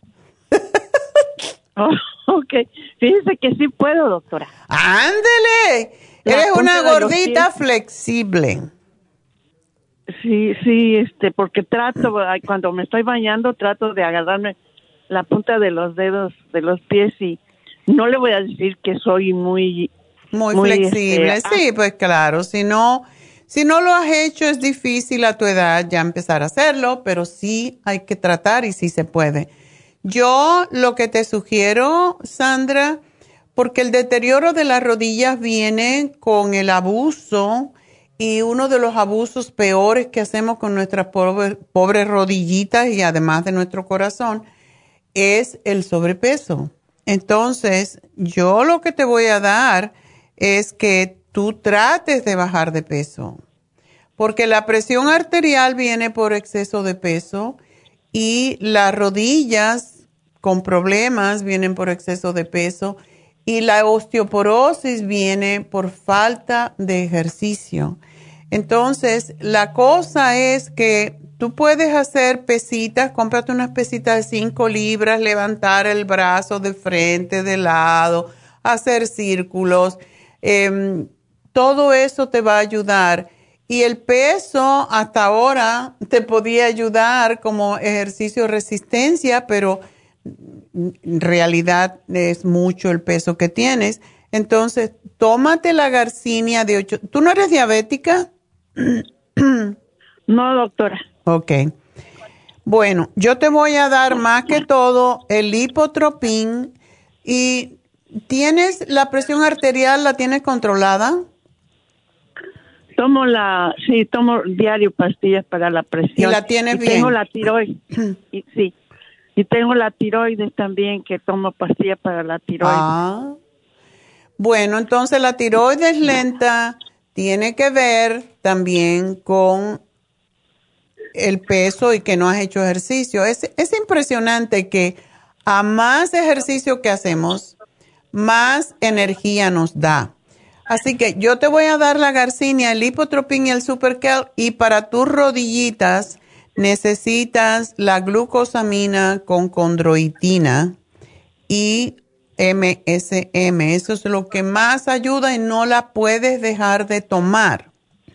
Ok, fíjese que sí puedo, doctora.
¡Ándele! Eres una gordita flexible.
Sí, porque cuando me estoy bañando, trato de agarrarme la punta de los dedos de los pies y no le voy a decir que soy muy
flexible. Sí, pues claro, si no lo has hecho es difícil a tu edad ya empezar a hacerlo, pero sí hay que tratar y sí se puede. Yo lo que te sugiero, Sandra, porque el deterioro de las rodillas viene con el abuso y uno de los abusos peores que hacemos con nuestras pobres rodillitas y además de nuestro corazón es el sobrepeso. Entonces, yo lo que te voy a dar es que tú trates de bajar de peso, porque la presión arterial viene por exceso de peso y las rodillas con problemas vienen por exceso de peso y la osteoporosis viene por falta de ejercicio. Entonces, la cosa es que tú puedes hacer pesitas, cómprate unas pesitas de 5 libras, levantar el brazo de frente, de lado, hacer círculos. Todo eso te va a ayudar. Y el peso hasta ahora te podía ayudar como ejercicio de resistencia, pero en realidad es mucho el peso que tienes. Entonces, tómate la Garcinia de 8. ¿Tú no eres diabética?
No, doctora.
Ok. Bueno, yo te voy a dar más que todo el Lipotropin. ¿Y tienes la presión arterial, la tienes controlada?
Tomo diario pastillas para la presión.
¿Y la tienes bien?
Tengo la tiroides. Sí. Y tengo la tiroides también, que tomo pastillas para la tiroides.
Bueno, entonces la tiroides lenta tiene que ver también con el peso y que no has hecho ejercicio. Es impresionante que a más ejercicio que hacemos, más energía nos da. Así que yo te voy a dar la Garcinia, el Lipotropin y el Superkel, y para tus rodillitas necesitas la glucosamina con condroitina y MSM. Eso es lo que más ayuda y no la puedes dejar de tomar.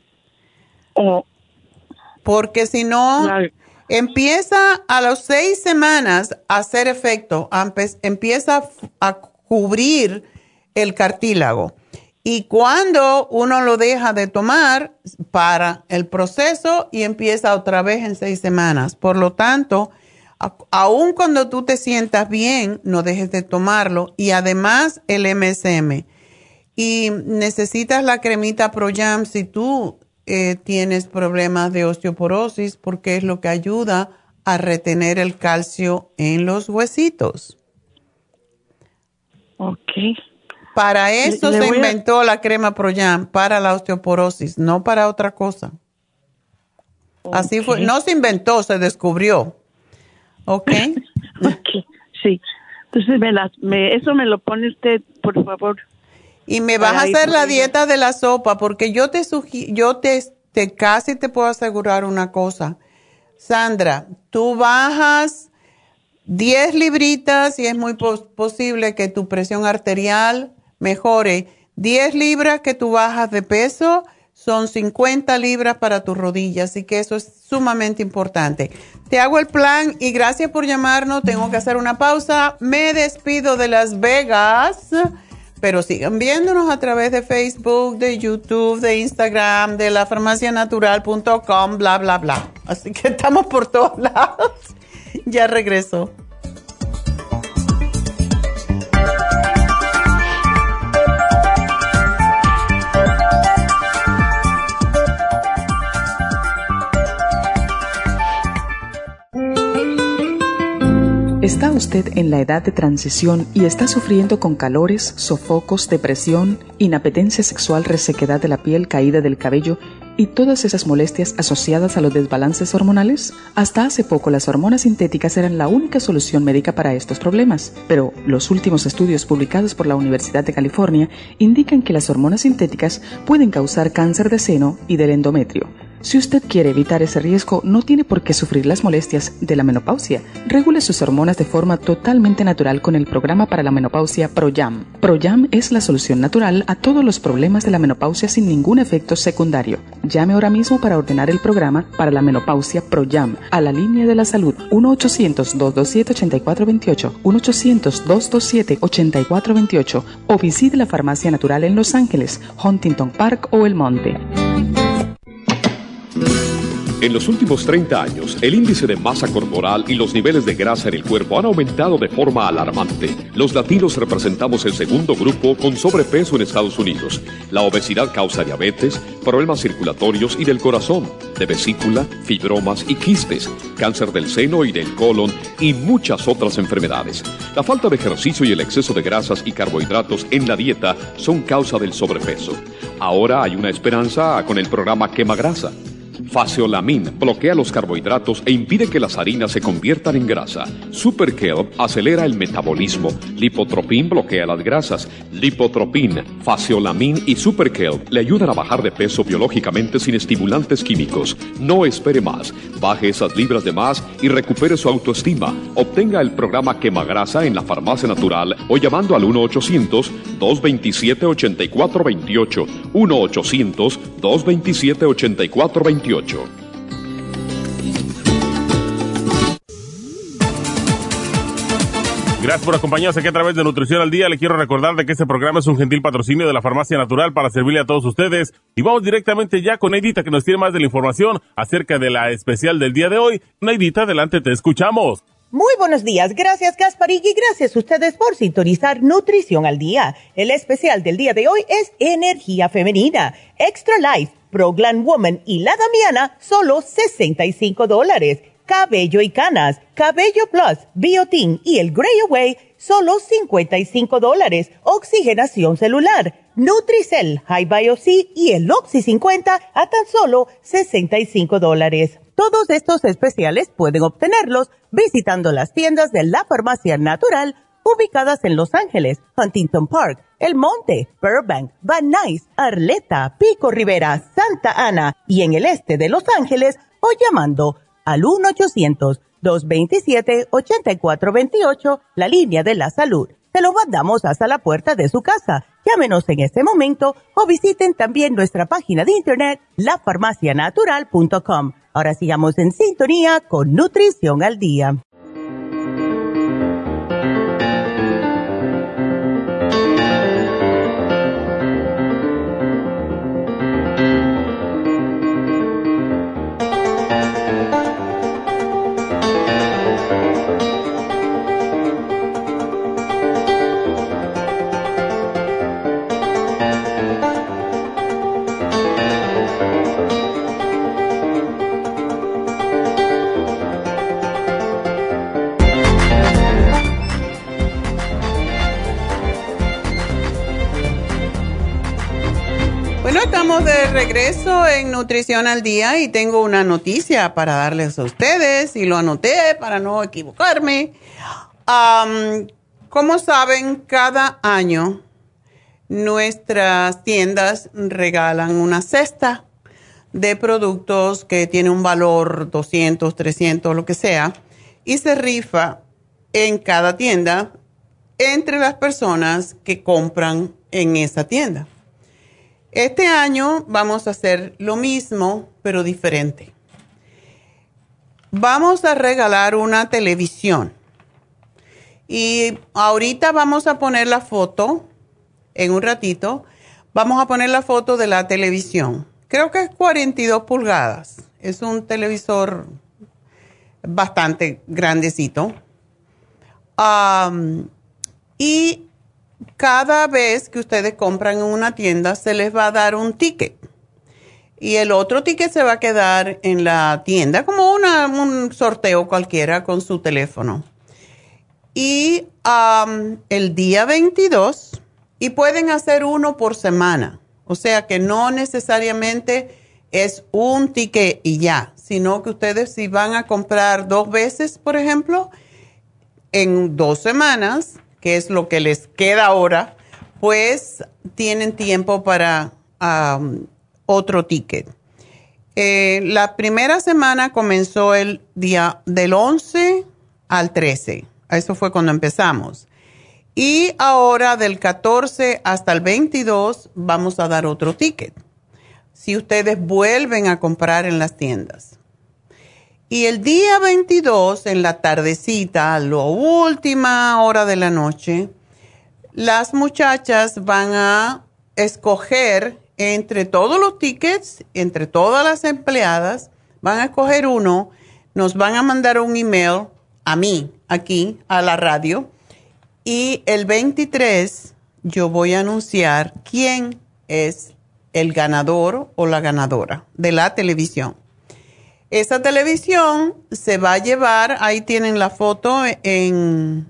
Porque si no, empieza a las 6 semanas a hacer efecto, empieza a cubrir el cartílago. Y cuando uno lo deja de tomar, para el proceso y empieza otra vez en 6 semanas. Por lo tanto, aun cuando tú te sientas bien, no dejes de tomarlo. Y además el MSM. Y necesitas la cremita ProYam si tú tienes problemas de osteoporosis, porque es lo que ayuda a retener el calcio en los huesitos.
Ok.
Para eso se inventó la crema ProYam, para la osteoporosis, no para otra cosa. Okay. Así fue, no se inventó, se descubrió. ¿Ok?
Okay. Sí. Entonces, eso me lo pone usted, por favor.
Y me vas a hacer la dieta de la sopa, porque yo casi te puedo asegurar una cosa. Sandra, tú bajas 10 libritas y es muy posible que tu presión arterial mejore. 10 libras que tú bajas de peso son 50 libras para tus rodillas, así que eso es sumamente importante. Te hago el plan y gracias por llamarnos. Tengo que hacer una pausa. Me despido de Las Vegas, pero sigan viéndonos a través de Facebook, de YouTube, de Instagram, de lafarmacianatural.com, bla, bla, bla. Así que estamos por todos lados. Ya regreso.
¿Está usted en la edad de transición y está sufriendo con calores, sofocos, depresión, inapetencia sexual, resequedad de la piel, caída del cabello y todas esas molestias asociadas a los desbalances hormonales? Hasta hace poco las hormonas sintéticas eran la única solución médica para estos problemas, pero los últimos estudios publicados por la Universidad de California indican que las hormonas sintéticas pueden causar cáncer de seno y del endometrio. Si usted quiere evitar ese riesgo, no tiene por qué sufrir las molestias de la menopausia. Regule sus hormonas de forma totalmente natural con el programa para la menopausia ProYam. ProYam es la solución natural a todos los problemas de la menopausia sin ningún efecto secundario. Llame ahora mismo para ordenar el programa para la menopausia ProYam a la línea de la salud 1-800-227-8428, 1-800-227-8428 o visite la Farmacia Natural en Los Ángeles, Huntington Park o El Monte.
En los últimos 30 años, el índice de masa corporal y los niveles de grasa en el cuerpo han aumentado de forma alarmante. Los latinos representamos el segundo grupo con sobrepeso en Estados Unidos. La obesidad causa diabetes, problemas circulatorios y del corazón, de vesícula, fibromas y quistes, cáncer del seno y del colon y muchas otras enfermedades. La falta de ejercicio y el exceso de grasas y carbohidratos en la dieta son causa del sobrepeso. Ahora hay una esperanza con el programa Quema Grasa. Faseolamin bloquea los carbohidratos e impide que las harinas se conviertan en grasa. Super Kelp acelera el metabolismo. Lipotropin bloquea las grasas. Lipotropin, Faseolamin y Super Kelp le ayudan a bajar de peso biológicamente sin estimulantes químicos. No espere más. Baje esas libras de más y recupere su autoestima. Obtenga el programa Quema Grasa en la Farmacia Natural o llamando al 1-800-227-8428. 1-800-227-8428.
Gracias por acompañarnos aquí a través de Nutrición al Día. Le quiero recordar de que este programa es un gentil patrocinio de la Farmacia Natural para servirle a todos ustedes. Y vamos directamente ya con Neidita, que nos tiene más de la información acerca de la especial del día de hoy. Neidita, adelante, te escuchamos.
Muy buenos días, gracias Gasparín y gracias a ustedes por sintonizar Nutrición al Día. El especial del día de hoy es Energía Femenina, Extra Life, Proglan Woman y La Damiana, solo $65. Cabello y canas, Cabello Plus, Biotin y el Grey Away, solo $55. Oxigenación celular, Nutricel, High Bio-C y el Oxy 50 a tan solo $65. Todos estos especiales pueden obtenerlos visitando las tiendas de la Farmacia Natural ubicadas en Los Ángeles, Huntington Park, El Monte, Burbank, Van Nuys, Arleta, Pico Rivera, Santa Ana y en el este de Los Ángeles o llamando al 1-800-227-8428, la línea de la salud. Se lo mandamos hasta la puerta de su casa. Llámenos en este momento o visiten también nuestra página de internet, lafarmacianatural.com. Ahora sigamos en sintonía con Nutrición al Día.
Bueno, estamos de regreso en Nutrición al Día y tengo una noticia para darles a ustedes y lo anoté para no equivocarme. Como saben, cada año nuestras tiendas regalan una cesta de productos que tiene un valor 200, 300, lo que sea, y se rifa en cada tienda entre las personas que compran en esa tienda. Este año vamos a hacer lo mismo, pero diferente. Vamos a regalar una televisión. Y ahorita vamos a poner la foto, en un ratito, vamos a poner la foto de la televisión. Creo que es 42 pulgadas. Es un televisor bastante grandecito. Y cada vez que ustedes compran en una tienda, se les va a dar un ticket. Y el otro ticket se va a quedar en la tienda, como un sorteo cualquiera con su teléfono. Y el día 22, y pueden hacer uno por semana. O sea que no necesariamente es un ticket y ya, sino que ustedes si van a comprar 2 veces, por ejemplo, en 2 semanas, que es lo que les queda ahora, pues tienen tiempo para otro ticket. La primera semana comenzó el día del 11 al 13. Eso fue cuando empezamos. Y ahora del 14 hasta el 22 vamos a dar otro ticket. Si ustedes vuelven a comprar en las tiendas. Y el día 22, en la tardecita, a la última hora de la noche, las muchachas van a escoger entre todos los tickets, entre todas las empleadas, van a escoger uno, nos van a mandar un email a mí, aquí, a la radio, y el 23 yo voy a anunciar quién es el ganador o la ganadora de la televisión. Esa televisión se va a llevar, ahí tienen la foto en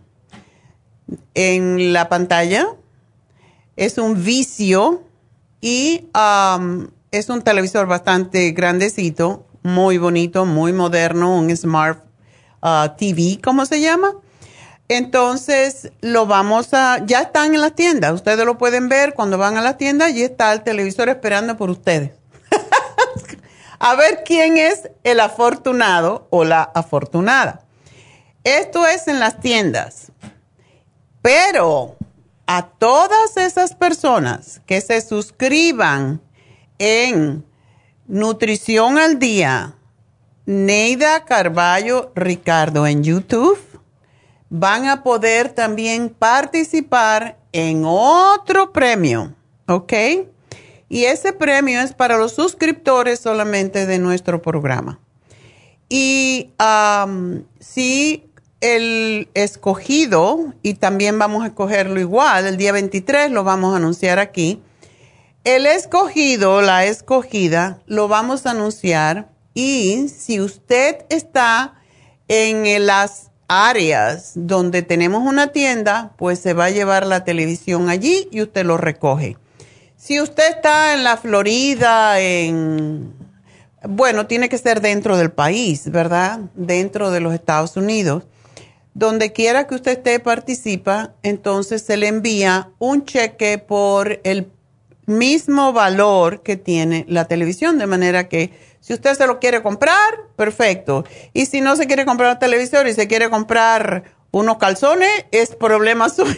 la pantalla. Es un Vizio y es un televisor bastante grandecito, muy bonito, muy moderno, un Smart TV, ¿cómo se llama? Entonces, ya están en las tiendas. Ustedes lo pueden ver cuando van a la tienda. Allí está el televisor esperando por ustedes. A ver quién es el afortunado o la afortunada. Esto es en las tiendas. Pero a todas esas personas que se suscriban en Nutrición al Día, Neida Carballo Ricardo en YouTube, van a poder también participar en otro premio, ¿ok? Y ese premio es para los suscriptores solamente de nuestro programa. Y si el escogido, y también vamos a escogerlo igual, el día 23 lo vamos a anunciar aquí, el escogido, la escogida, lo vamos a anunciar, y si usted está en las áreas donde tenemos una tienda, pues se va a llevar la televisión allí y usted lo recoge. Si usted está en la Florida, bueno, tiene que ser dentro del país, ¿verdad? Dentro de los Estados Unidos. Donde quiera que usted esté, participa, entonces se le envía un cheque por el mismo valor que tiene la televisión, de manera que si usted se lo quiere comprar, perfecto. Y si no se quiere comprar un televisor y se quiere comprar unos calzones, es problema suyo.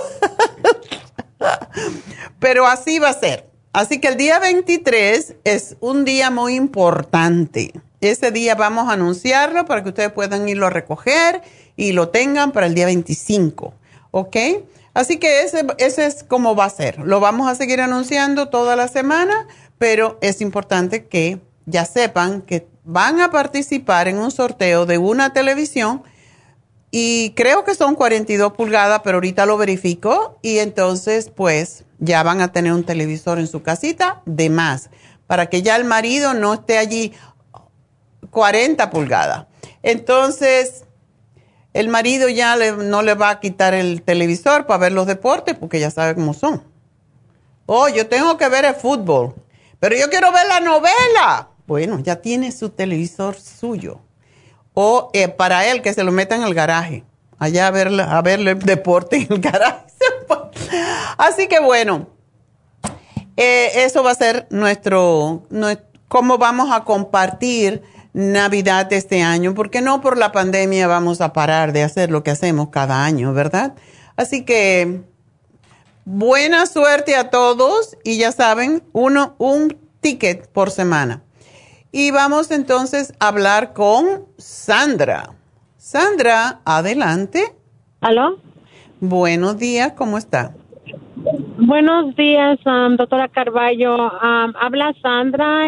Pero así va a ser. Así que el día 23 es un día muy importante. Ese día vamos a anunciarlo para que ustedes puedan irlo a recoger y lo tengan para el día 25. ¿Ok? Así que ese es como va a ser. Lo vamos a seguir anunciando toda la semana, pero es importante que ya sepan que van a participar en un sorteo de una televisión y creo que son 42 pulgadas, pero ahorita lo verifico y entonces pues ya van a tener un televisor en su casita de más para que ya el marido no esté allí 40 pulgadas. Entonces el marido ya no le va a quitar el televisor para ver los deportes porque ya sabe cómo son. Oh, yo tengo que ver el fútbol, pero yo quiero ver la novela. Bueno, ya tiene su televisor suyo. O para él, que se lo meta en el garaje. Allá a verle el deporte en el garaje. Así que bueno, eso va a ser cómo vamos a compartir Navidad este año. Porque no por la pandemia vamos a parar de hacer lo que hacemos cada año, ¿verdad? Así que buena suerte a todos. Y ya saben, un ticket por semana. Y vamos entonces a hablar con Sandra. Sandra, adelante.
¿Aló?
Buenos días, ¿cómo está?
Buenos días, doctora Carballo. Habla Sandra.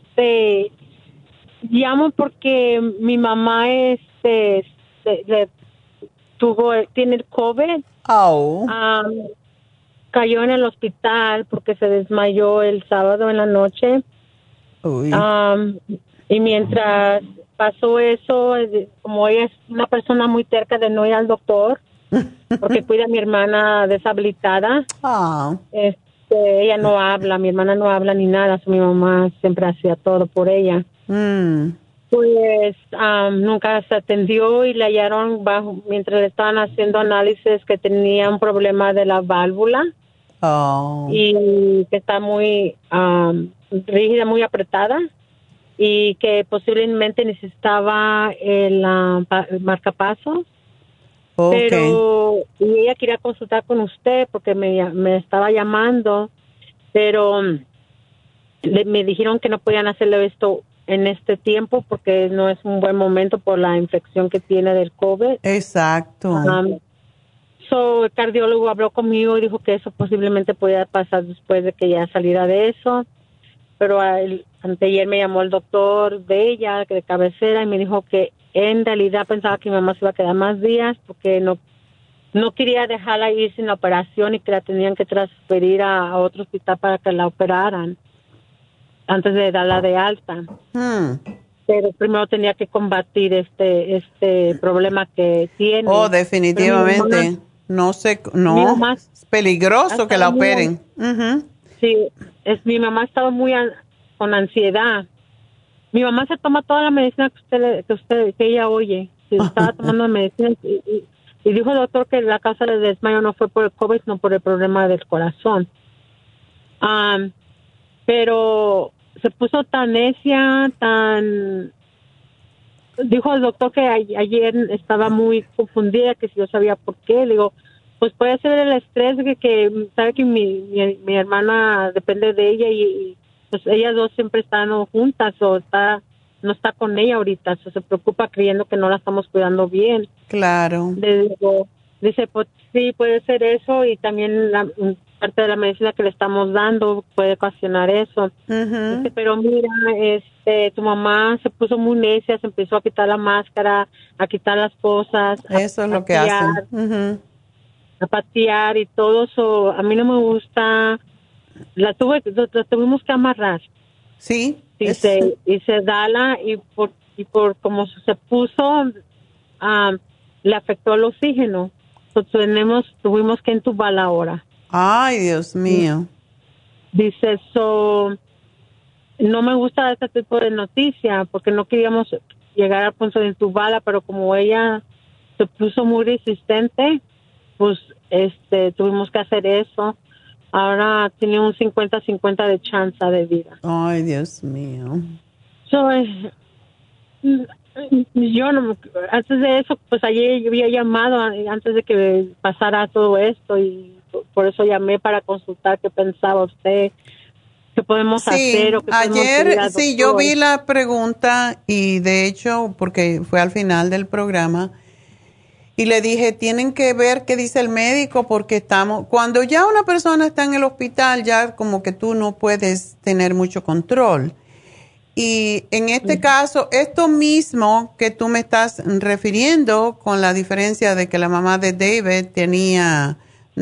Llamo porque mi mamá tiene el COVID.
Oh.
Cayó en el hospital porque se desmayó el sábado en la noche.
Uy.
Y mientras pasó eso, como ella es una persona muy terca de no ir al doctor, porque cuida a mi hermana deshabilitada, ella no habla, mi hermana no habla ni nada, mi mamá siempre hacía todo por ella. Pues nunca se atendió y le hallaron mientras le estaban haciendo análisis que tenía un problema de la válvula y que está muy rígida, muy apretada. y que posiblemente necesitaba el marcapasos.
Okay.
Pero y ella quería consultar con usted porque me estaba llamando, pero me dijeron que no podían hacerle esto en este tiempo porque no es un buen momento por la infección que tiene del COVID.
Exacto.
El cardiólogo habló conmigo y dijo que eso posiblemente podía pasar después de que ya saliera de eso. Pero anteayer me llamó el doctor de ella, de cabecera, y me dijo que en realidad pensaba que mi mamá se iba a quedar más días porque no quería dejarla ir sin la operación y que la tenían que transferir a otro hospital para que la operaran antes de darla de alta. Pero primero tenía que combatir este problema que tiene.
Oh, definitivamente. No, es peligroso que la operen.
Sí, mi mamá estaba muy con ansiedad. Mi mamá se toma toda la medicina que ella oye. Sí, estaba tomando medicina y dijo el doctor que la causa del desmayo no fue por el COVID, sino por el problema del corazón. Pero se puso tan necia, dijo el doctor que ayer estaba muy confundida, que si yo sabía por qué. Le digo, pues puede ser el estrés que sabe que mi hermana depende de ella y pues ellas dos siempre están juntas o no está con ella ahorita, se preocupa creyendo que no la estamos cuidando bien.
Claro.
Le digo, dice, pues sí, puede ser eso y también la parte de la medicina que le estamos dando puede ocasionar eso. Dice, pero mira, tu mamá se puso muy necia, se empezó a quitar la máscara, a quitar las cosas.
Eso es lo que hacen.
A patear y todo eso. A mí no me gusta. La tuvimos que amarrar.
Sí.
Y se dala y por como se puso, le afectó el oxígeno. Tuvimos que entubarla ahora.
Ay, Dios mío.
Dice, no me gusta este tipo de noticia porque no queríamos llegar al punto de entubarla, pero como ella se puso muy resistente, pues tuvimos que hacer eso. Ahora tiene un 50-50 de chance de vida.
Ay, Dios mío.
Yo no, antes de eso, pues ayer yo había llamado antes de que pasara todo esto y por eso llamé para consultar qué pensaba usted, qué podemos hacer. O qué
ayer sí, yo vi la pregunta y de hecho, porque fue al final del programa, y le dije, tienen que ver qué dice el médico porque cuando ya una persona está en el hospital, ya como que tú no puedes tener mucho control. Y en este caso, esto mismo que tú me estás refiriendo, con la diferencia de que la mamá de David tenía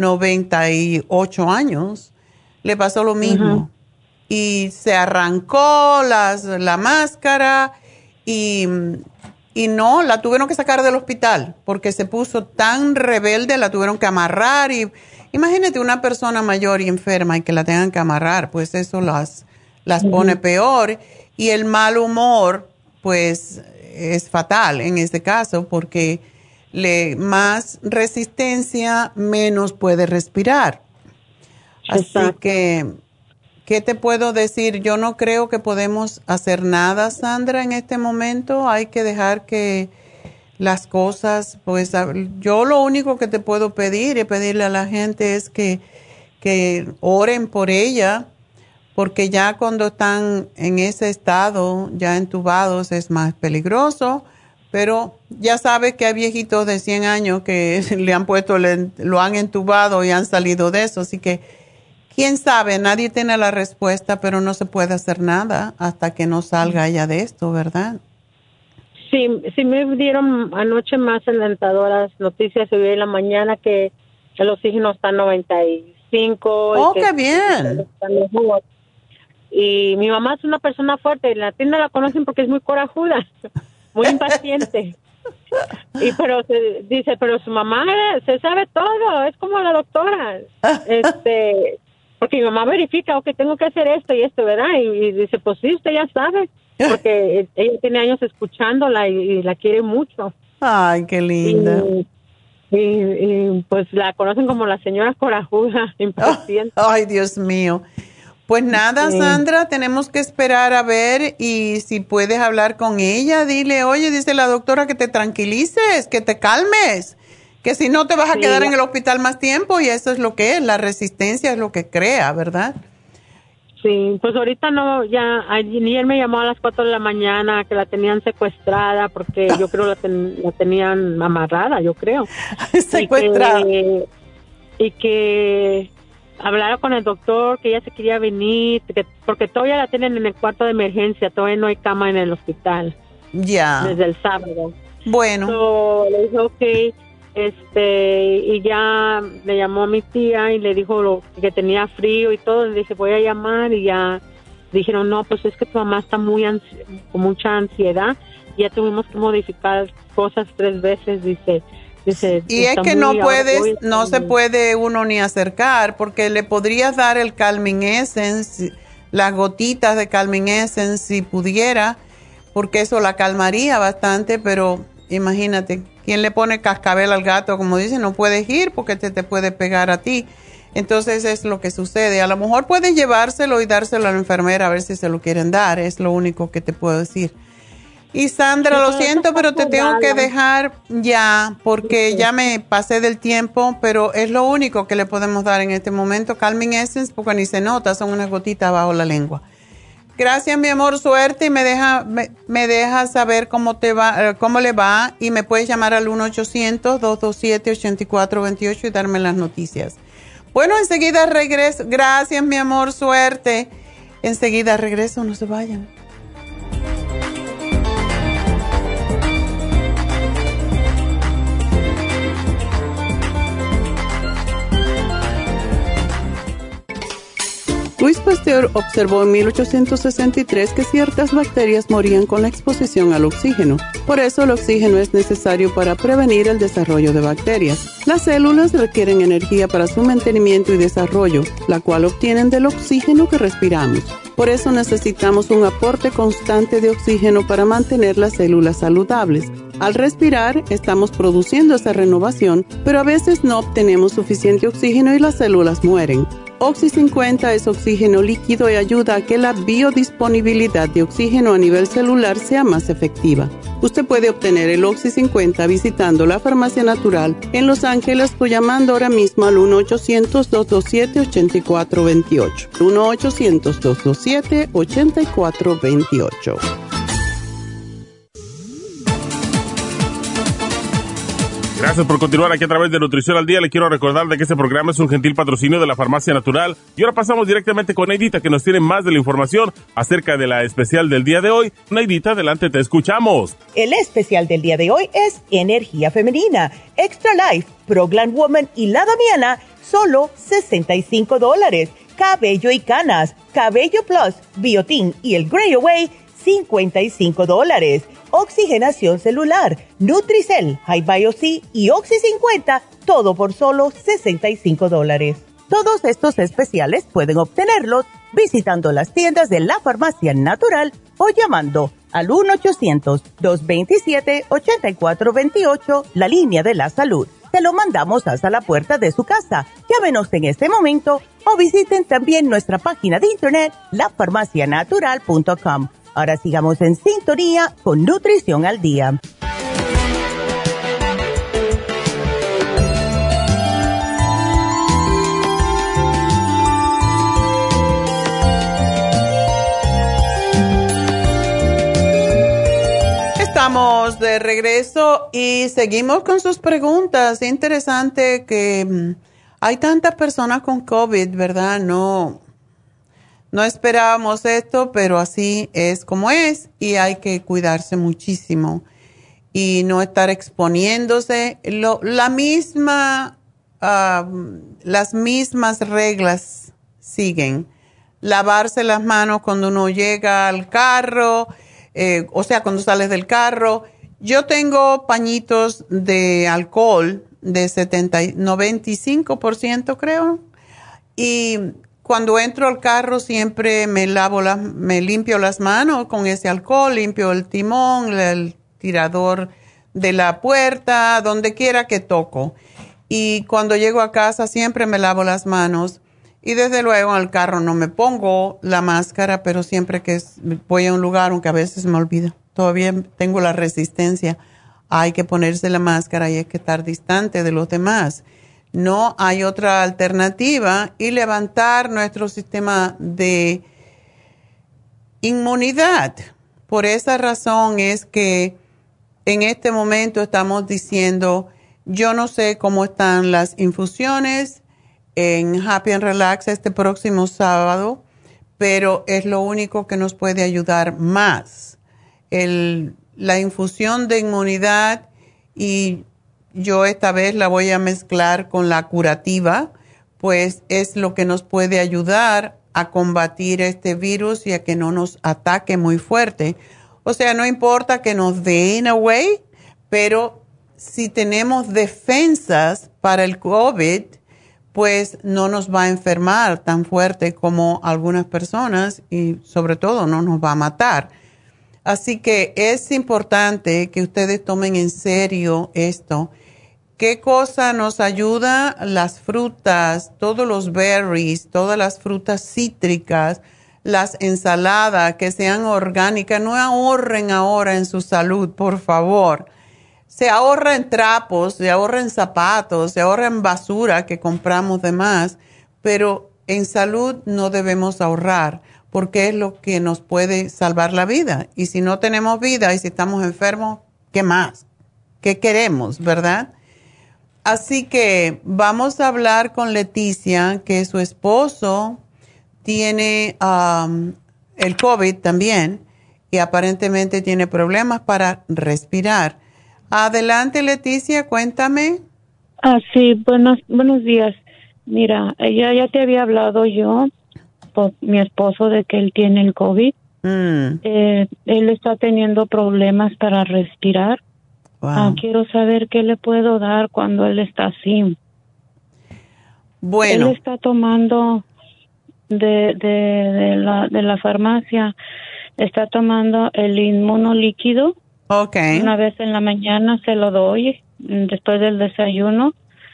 98 años, le pasó lo mismo. Y se arrancó la máscara y no, la tuvieron que sacar del hospital porque se puso tan rebelde, la tuvieron que amarrar. Y imagínate una persona mayor y enferma y que la tengan que amarrar, pues eso las pone peor. Y el mal humor, pues, es fatal en este caso porque más resistencia, menos puede respirar. Así que, ¿qué te puedo decir? Yo no creo que podemos hacer nada, Sandra, en este momento. Hay que dejar que las cosas, pues, yo lo único que te puedo pedir y pedirle a la gente es que oren por ella, porque ya cuando están en ese estado, ya entubados, es más peligroso. Pero ya sabes que hay viejitos de 100 años que le han puesto, lo han entubado y han salido de eso. Así que, quién sabe, nadie tiene la respuesta, pero no se puede hacer nada hasta que no salga ella de esto, ¿verdad?
Sí, me dieron anoche más alentadoras noticias. Se vio en la mañana que el oxígeno está en 95.
¡Oh, qué bien!
Está mejor. Y mi mamá es una persona fuerte. En la tienda la conocen porque es muy corajuda, muy impaciente. Pero su mamá se sabe todo, es como la doctora. Porque mi mamá verifica, ok, tengo que hacer esto y esto, ¿verdad? Y dice, pues sí, usted ya sabe, porque ella tiene años escuchándola y la quiere mucho.
Ay, qué linda.
Y pues la conocen como la señora corajuda, impaciente.
Ay, Dios mío. Pues nada, Sandra, tenemos que esperar a ver y si puedes hablar con ella, dile, oye, dice la doctora que te tranquilices, que te calmes, que si no te vas a quedar en el hospital más tiempo y eso es lo que es, la resistencia es lo que crea, ¿verdad?
Sí, pues ahorita no, ya ayer me llamó a las 4 de la mañana que la tenían secuestrada porque yo creo la tenían amarrada, yo creo.
Secuestrada.
Y que hablara con el doctor, que ella se quería venir, porque todavía la tienen en el cuarto de emergencia, todavía no hay cama en el hospital.
Ya.
Desde el sábado.
Bueno.
Le dije, ok, y ya le llamó a mi tía y le dijo que tenía frío y todo, le dije, voy a llamar y ya dijeron, no, pues es que tu mamá está con mucha ansiedad y ya tuvimos que modificar cosas 3 veces, dice.
Y es que no se puede uno ni acercar porque le podrías dar el Calming Essence, las gotitas de Calming Essence si pudiera, porque eso la calmaría bastante, pero imagínate, ¿quién le pone cascabel al gato? Como dice, no puedes ir porque te puede pegar a ti. Entonces es lo que sucede. A lo mejor puedes llevárselo y dárselo a la enfermera a ver si se lo quieren dar, es lo único que te puedo decir. Y Sandra, lo siento, pero te tengo que dejar ya, porque ya me pasé del tiempo, pero es lo único que le podemos dar en este momento, Calming Essence, porque ni se nota, son unas gotitas bajo la lengua. Gracias, mi amor, suerte, y me deja saber cómo te va, cómo le va, y me puedes llamar al 1-800-227-8428 y darme las noticias. Bueno, enseguida regreso. Gracias, mi amor, suerte. Enseguida regreso, no se vayan. Louis Pasteur observó en 1863 que ciertas bacterias morían con la exposición al oxígeno. Por eso el oxígeno es necesario para prevenir el desarrollo de bacterias. Las células requieren energía para su mantenimiento y desarrollo, la cual obtienen del oxígeno que respiramos. Por eso necesitamos un aporte constante de oxígeno para mantener las células saludables. Al respirar, estamos produciendo esa renovación, pero a veces no obtenemos suficiente oxígeno y las células mueren. Oxy 50 es oxígeno líquido y ayuda a que la biodisponibilidad de oxígeno a nivel celular sea más efectiva. Usted puede obtener el Oxy 50 visitando la Farmacia Natural en Los Ángeles o llamando ahora mismo al 1-800-227-8428. 1-800-227-8428.
Gracias por continuar aquí a través de Nutrición al Día. Le quiero recordar de que este programa es un gentil patrocinio de la Farmacia Natural. Y ahora pasamos directamente con Neidita, que nos tiene más de la información acerca de la especial del día de hoy. Neidita, adelante, te escuchamos.
El especial del día de hoy es Energía Femenina, Extra Life, Proglan Woman y La Damiana, solo $65. Cabello y canas, Cabello Plus, Biotin y el Grey Away, $55. Oxigenación celular, Nutricel, High Bio-C y Oxy 50, todo por solo $65. Todos estos especiales pueden obtenerlos visitando las tiendas de la Farmacia Natural o llamando al 1-800-227-8428, la línea de la salud. Te lo mandamos hasta la puerta de su casa. Llámenos en este momento o visiten también nuestra página de internet, lafarmacianatural.com. Ahora sigamos en sintonía con Nutrición al Día.
Estamos de regreso y seguimos con sus preguntas. Interesante que hay tantas personas con COVID, ¿verdad? No esperábamos esto, pero así es como es y hay que cuidarse muchísimo y no estar exponiéndose. Las mismas reglas siguen. Lavarse las manos cuando uno llega al carro, o sea, cuando sales del carro. Yo tengo pañitos de alcohol de 95%, creo, y cuando entro al carro siempre me limpio las manos con ese alcohol, limpio el timón, el tirador de la puerta, donde quiera que toco. Y cuando llego a casa siempre me lavo las manos. Y desde luego en el carro no me pongo la máscara, pero siempre que voy a un lugar, aunque a veces me olvido, todavía tengo la resistencia. Hay que ponerse la máscara y hay que estar distante de los demás. No hay otra alternativa y levantar nuestro sistema de inmunidad. Por esa razón es que en este momento estamos diciendo, yo no sé cómo están las infusiones en Happy and Relax este próximo sábado, pero es lo único que nos puede ayudar más. La infusión de inmunidad, y yo esta vez la voy a mezclar con la curativa, pues es lo que nos puede ayudar a combatir este virus y a que no nos ataque muy fuerte. O sea, no importa que nos dé in a way, pero si tenemos defensas para el COVID, pues no nos va a enfermar tan fuerte como algunas personas y sobre todo no nos va a matar. Así que es importante que ustedes tomen en serio esto. ¿Qué cosa nos ayuda? Las frutas, todos los berries, todas las frutas cítricas, las ensaladas que sean orgánicas. No ahorren ahora en su salud, por favor. Se ahorra en trapos, se ahorra en zapatos, se ahorra en basura que compramos de más, pero en salud no debemos ahorrar porque es lo que nos puede salvar la vida. Y si no tenemos vida y si estamos enfermos, ¿qué más? ¿Qué queremos, verdad? Así que vamos a hablar con Leticia, que su esposo tiene el COVID también y aparentemente tiene problemas para respirar. Adelante, Leticia, cuéntame.
Sí, buenos días. Mira, ya te había hablado yo por mi esposo de que él tiene el COVID. Él está teniendo problemas para respirar.
Wow.
Quiero saber qué le puedo dar cuando él está así.
Bueno.
Él está tomando de la farmacia, está tomando el inmunolíquido.
Okay.
Una vez en la mañana se lo doy, después del desayuno.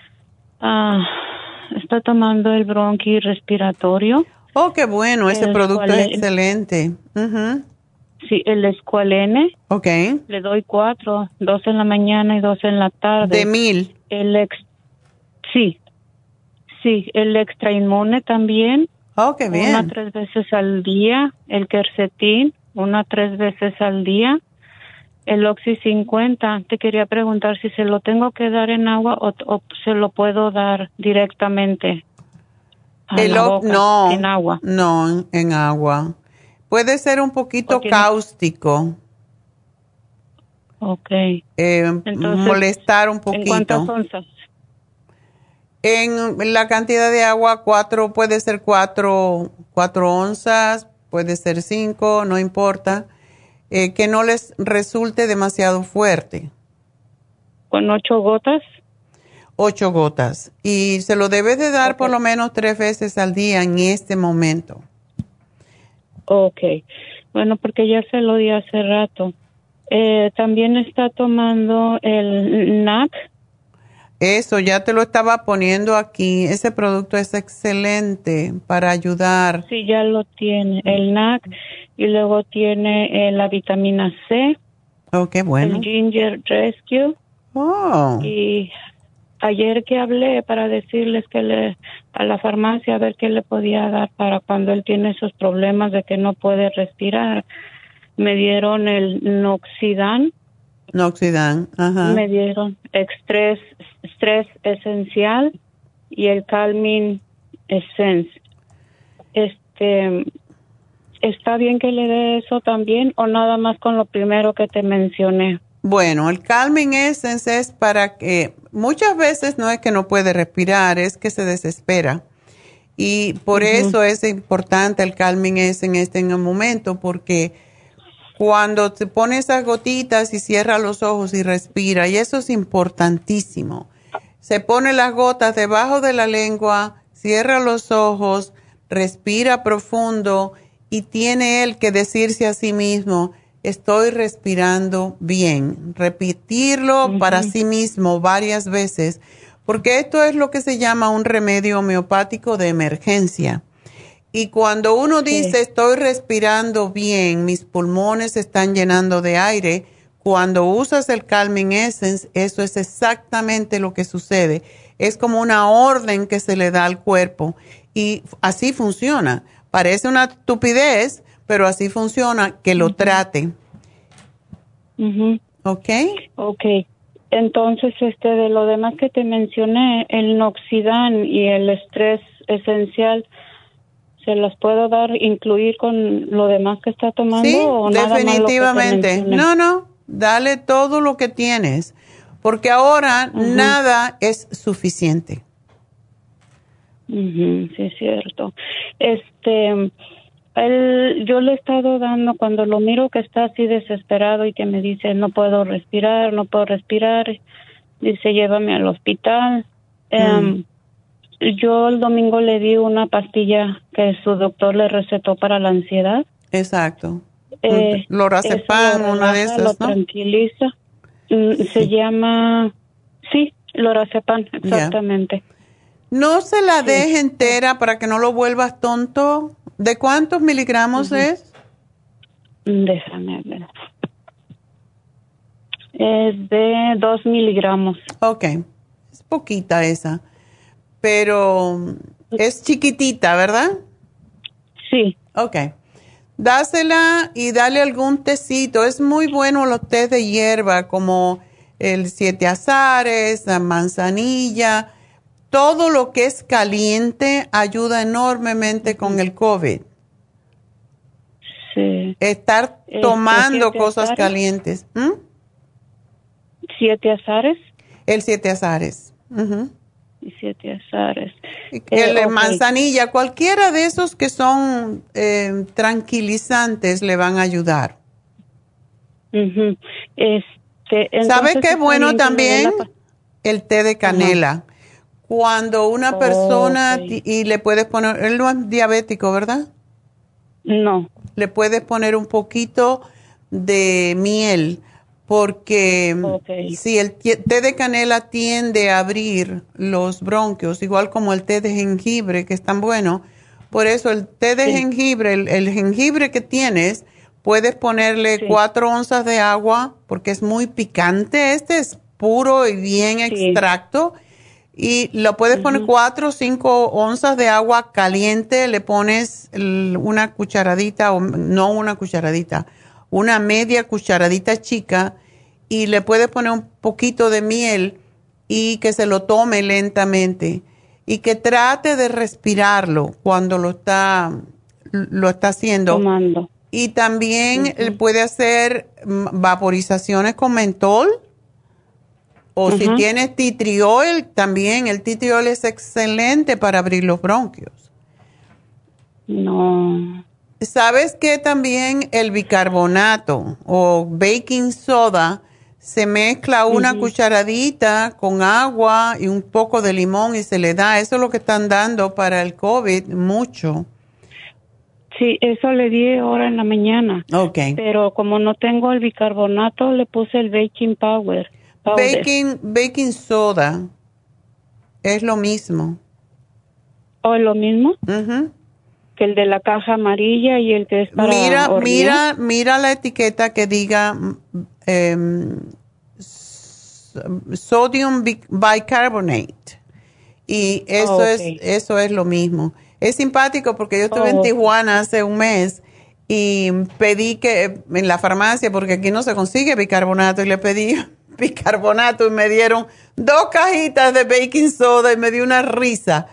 Está tomando el bronqui respiratorio.
Oh, qué bueno, ese producto es excelente.
Sí, el Esqualene.
Okay.
Le doy 4, 2 en la mañana y 2 en la tarde.
¿De 1000?
Sí, el extra inmune también.
Oh, qué bien.
1 3 veces al día. El Quercetin, 1 3 veces al día. El Oxy 50, te quería preguntar si se lo tengo que dar en agua o se lo puedo dar directamente a la boca,
no,
en agua.
No, en agua. Puede ser un poquito cáustico.
Ok.
Entonces, molestar un poquito.
¿En cuántas onzas?
En la cantidad de agua, puede ser 4 onzas, puede ser 5, no importa. Que no les resulte demasiado fuerte.
¿Con 8 gotas?
8 gotas. Y se lo debes de dar por lo menos 3 veces al día en este momento.
Ok. Bueno, porque ya se lo di hace rato. También está tomando el NAC.
Eso, ya te lo estaba poniendo aquí. Ese producto es excelente para ayudar.
Sí, ya lo tiene. El NAC. Y luego tiene la vitamina C.
Oh, qué bueno.
El Ginger Rescue.
Oh.
Y ayer que hablé para decirles que a la farmacia a ver qué le podía dar para cuando él tiene esos problemas de que no puede respirar, me dieron el Noxidan.
Ajá.
Me dieron Stress Esencial y el Calming Essence. ¿Está bien que le dé eso también o nada más con lo primero que te mencioné?
Bueno, el Calming Essence es para que muchas veces no es que no puede respirar, es que se desespera. Y por eso es importante el Calming Essence en el momento, porque cuando te pone esas gotitas y cierra los ojos y respira, y eso es importantísimo. Se pone las gotas debajo de la lengua, cierra los ojos, respira profundo y tiene él que decirse a sí mismo, estoy respirando bien. Repetirlo para sí mismo varias veces, porque esto es lo que se llama un remedio homeopático de emergencia. Y cuando uno dice, estoy respirando bien, mis pulmones se están llenando de aire, cuando usas el Calming Essence, eso es exactamente lo que sucede. Es como una orden que se le da al cuerpo y así funciona. Parece una estupidez, pero así funciona, que lo trate. ¿Ok?
Ok. Entonces, de lo demás que te mencioné, el Noxidan y el estrés esencial, ¿se las puedo incluir con lo demás que está tomando?
Sí,
o
definitivamente.
Nada más
No, dale todo lo que tienes, porque ahora nada es suficiente.
Sí, es cierto. Yo le he estado dando, cuando lo miro que está así desesperado y que me dice, no puedo respirar, dice, llévame al hospital. Yo el domingo le di una pastilla que su doctor le recetó para la ansiedad.
Exacto. Lorazepam, una de esas,
lo tranquiliza. Se llama, sí, Lorazepam, exactamente.
Yeah. No se la deje entera para que no lo vuelvas tonto. ¿De cuántos miligramos es?
Déjame ver. Es de 2 miligramos.
Ok, es poquita esa, pero es chiquitita, ¿verdad?
Sí.
Ok. Dásela y dale algún tecito. Es muy bueno los tés de hierba como el 7 azares, la manzanilla. Todo lo que es caliente ayuda enormemente con el COVID.
Sí.
Estar tomando cosas calientes.
7 azares.
El 7 azares.
7 azares.
El manzanilla, cualquiera de esos que son tranquilizantes le van a ayudar. ¿Sabe qué es bueno también? El té de canela. Cuando una persona, y le puedes poner, él no es diabético, ¿verdad?
No.
Le puedes poner un poquito de miel, porque si el té de canela tiende a abrir los bronquios, igual como el té de jengibre, que es tan bueno. Por eso el té de jengibre, el jengibre que tienes, puedes ponerle 4 onzas de agua, porque es muy picante. Este es puro y bien extracto. Y lo puedes poner 4 o 5 onzas de agua caliente, le pones una cucharadita, o no una cucharadita, una media cucharadita chica, y le puedes poner un poquito de miel y que se lo tome lentamente. Y que trate de respirarlo cuando lo está haciendo.
Tomando.
Y también puede hacer vaporizaciones con mentol. O si tienes tea tree oil, también el tea tree oil es excelente para abrir los bronquios.
No.
¿Sabes que también el bicarbonato o baking soda se mezcla una cucharadita con agua y un poco de limón y se le da? Eso es lo que están dando para el COVID mucho.
Sí, eso le di ahora en la mañana.
Ok.
Pero como no tengo el bicarbonato, le puse el baking powder.
Baking soda es lo mismo.
¿O lo mismo? Que el de la caja amarilla y el que es para hornear.
Mira la etiqueta que diga sodium bicarbonate. Y eso eso es lo mismo. Es simpático porque yo estuve en Tijuana hace un mes y pedí que en la farmacia, porque aquí no se consigue bicarbonato, y le pedí bicarbonato y me dieron 2 cajitas de baking soda y me dio una risa.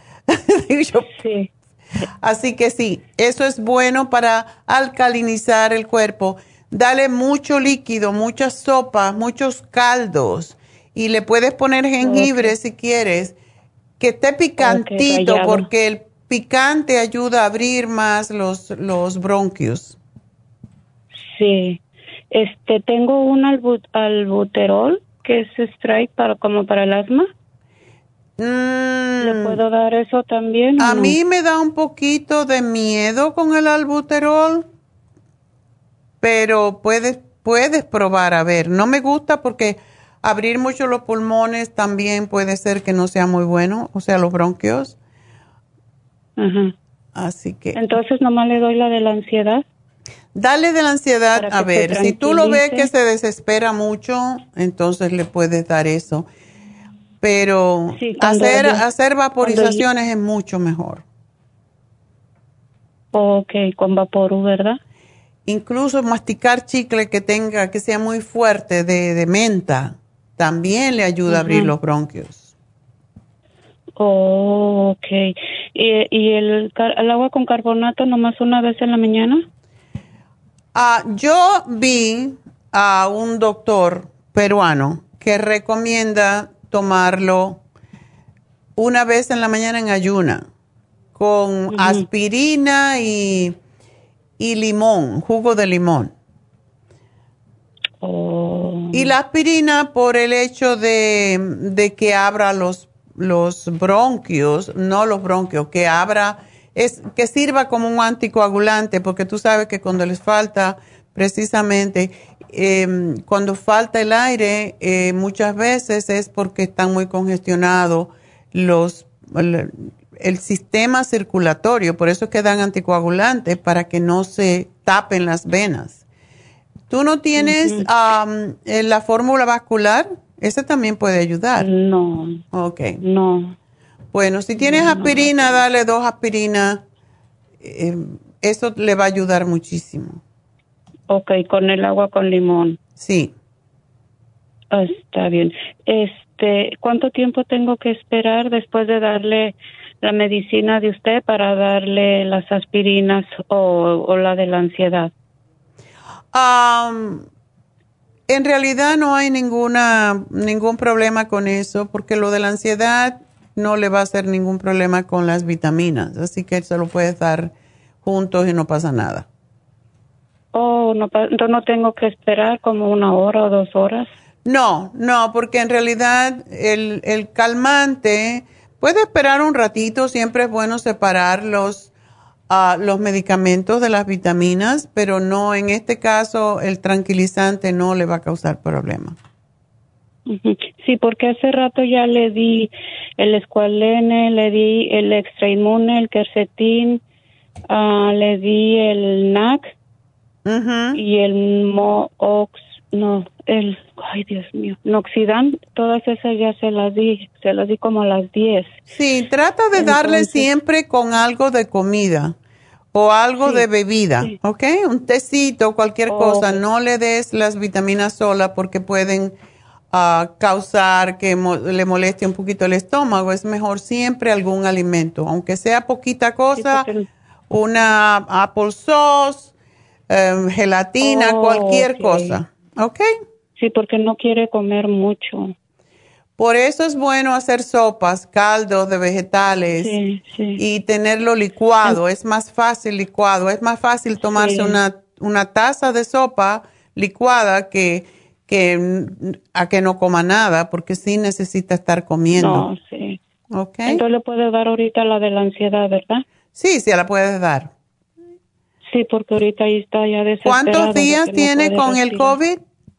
Así que sí, eso es bueno para alcalinizar el cuerpo. Dale mucho líquido, muchas sopas, muchos caldos, y le puedes poner jengibre si quieres, que esté picantito, porque el picante ayuda a abrir más los bronquios.
Sí. Tengo un albuterol que es strike como para el asma. ¿Le puedo dar eso también?
A mí me da un poquito de miedo con el albuterol, pero puedes probar a ver. No me gusta porque abrir mucho los pulmones también puede ser que no sea muy bueno, o sea, los bronquios.
Ajá.
Así que.
Entonces, nomás le doy la de la ansiedad.
Dale de la ansiedad, a ver, si tú lo ves que se desespera mucho, entonces le puedes dar eso. Pero sí, hacer vaporizaciones es mucho mejor.
Ok, con Vaporú, ¿verdad?
Incluso masticar chicle que sea muy fuerte de menta, también le ayuda a abrir los bronquios.
Oh, ok. ¿Y el agua con carbonato nomás una vez en la mañana?
Yo vi a un doctor peruano que recomienda tomarlo una vez en la mañana en ayuna, con aspirina y limón, jugo de limón.
Oh.
Y la aspirina por el hecho de que abra los bronquios, no los bronquios, que abra, que sirva como un anticoagulante, porque tú sabes que cuando les falta precisamente, cuando falta el aire, muchas veces es porque están muy congestionados el sistema circulatorio, por eso es que dan anticoagulantes para que no se tapen las venas. ¿Tú no tienes la fórmula vascular? Ese también puede ayudar.
No.
Ok.
No.
Bueno, si tienes aspirina, dale 2 aspirinas. Eso le va a ayudar muchísimo.
Ok, con el agua con limón.
Sí.
Está bien. ¿Cuánto tiempo tengo que esperar después de darle la medicina de usted para darle las aspirinas o la de la ansiedad?
En realidad no hay ningún problema con eso, porque lo de la ansiedad no le va a hacer ningún problema con las vitaminas, así que se lo puedes dar juntos y no pasa nada.
Oh, no tengo que esperar como 1 hora o 2 horas.
No, porque en realidad el calmante puede esperar un ratito, siempre es bueno separar los medicamentos de las vitaminas, pero no, en este caso el tranquilizante no le va a causar problema.
Sí, porque hace rato ya le di el Escualene, le di el Extra Inmune, el Quercetin, le di el NAC y el ay Dios mío, Noxidan, todas esas ya se las di como a las 10.
Sí, trata de darle siempre con algo de comida o algo de bebida, ¿ok? Un tecito, cualquier cosa, no le des las vitaminas solas porque pueden causar que le moleste un poquito el estómago. Es mejor siempre algún alimento, aunque sea poquita cosa, una apple sauce, gelatina, cualquier cosa, ¿ok?
Sí, porque no quiere comer mucho.
Por eso es bueno hacer sopas, caldos de vegetales y tenerlo licuado. Es más fácil licuado. Es más fácil tomarse una taza de sopa licuada que a que no coma nada, porque sí necesita estar comiendo.
No, sí.
Okay.
Entonces le puede dar ahorita la de la ansiedad, ¿verdad?
Sí, la puedes dar.
Sí, porque ahorita ahí está ya desesperado.
¿Cuántos días tiene con el COVID?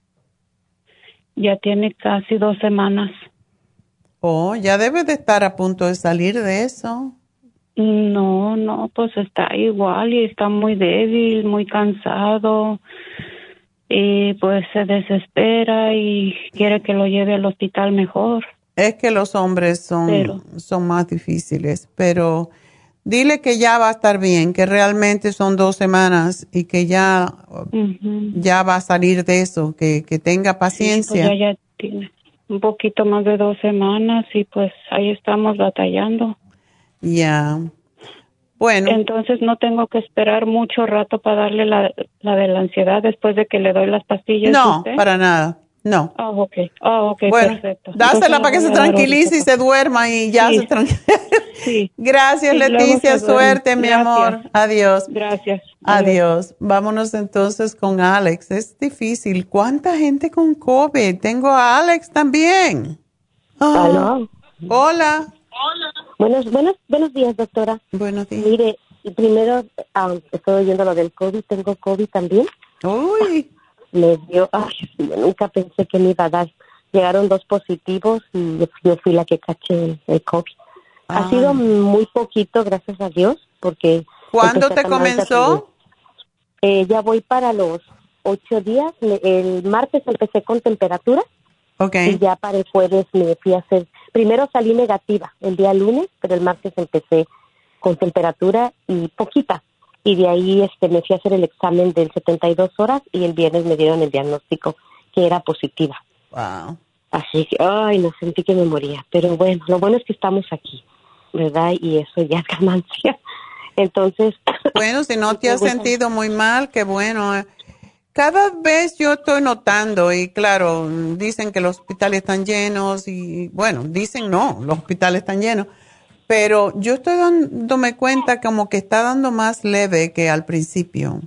Ya tiene casi 2 semanas.
Oh, ya debe de estar a punto de salir de eso.
No, pues está igual y está muy débil, muy cansado. Y pues se desespera y quiere que lo lleve al hospital mejor. Es
que los hombres son más difíciles, pero dile que ya va a estar bien, que realmente son 2 semanas y que ya va a salir de eso, que tenga paciencia.
Sí, pues ya tiene un poquito más de 2 semanas y pues ahí estamos batallando.
Ya. Bueno.
Entonces no tengo que esperar mucho rato para darle la de la ansiedad después de que le doy las pastillas.
No, para nada. No.
Ok,
bueno,
perfecto.
Dásela para que se tranquilice y se duerma y ya se tranquilice.
Sí.
Gracias, Leticia. Suerte, mi amor. Adiós.
Gracias.
Adiós. Vámonos entonces con Alex. Es difícil. ¿Cuánta gente con COVID? Tengo a Alex también.
Hola.
Hola.
Buenos días, doctora.
Buenos días.
Mire, primero estoy oyendo lo del COVID. Tengo COVID también.
Uy.
Me dio, yo nunca pensé que me iba a dar. llegaron 2 positivos y yo fui la que caché el COVID. Ha sido muy poquito, gracias a Dios, porque...
¿Cuándo te comenzó?
Ya voy para los 8 días. El martes empecé con temperatura.
Okay.
Y ya para el jueves me fui a hacer... Primero salí negativa el día lunes, pero el martes empecé con temperatura y poquita. Y de ahí me fui a hacer el examen de 72 horas y el viernes me dieron el diagnóstico que era positiva.
Wow.
Así que, no sentí que me moría. Pero bueno, lo bueno es que estamos aquí, ¿verdad? Y eso ya es ganancia. Entonces...
Bueno, si no te has sentido muy mal, qué bueno. Cada vez yo estoy notando, y claro, dicen que los hospitales están llenos, y bueno, dicen no, los hospitales están llenos, pero yo estoy dándome cuenta como que está dando más leve que al principio.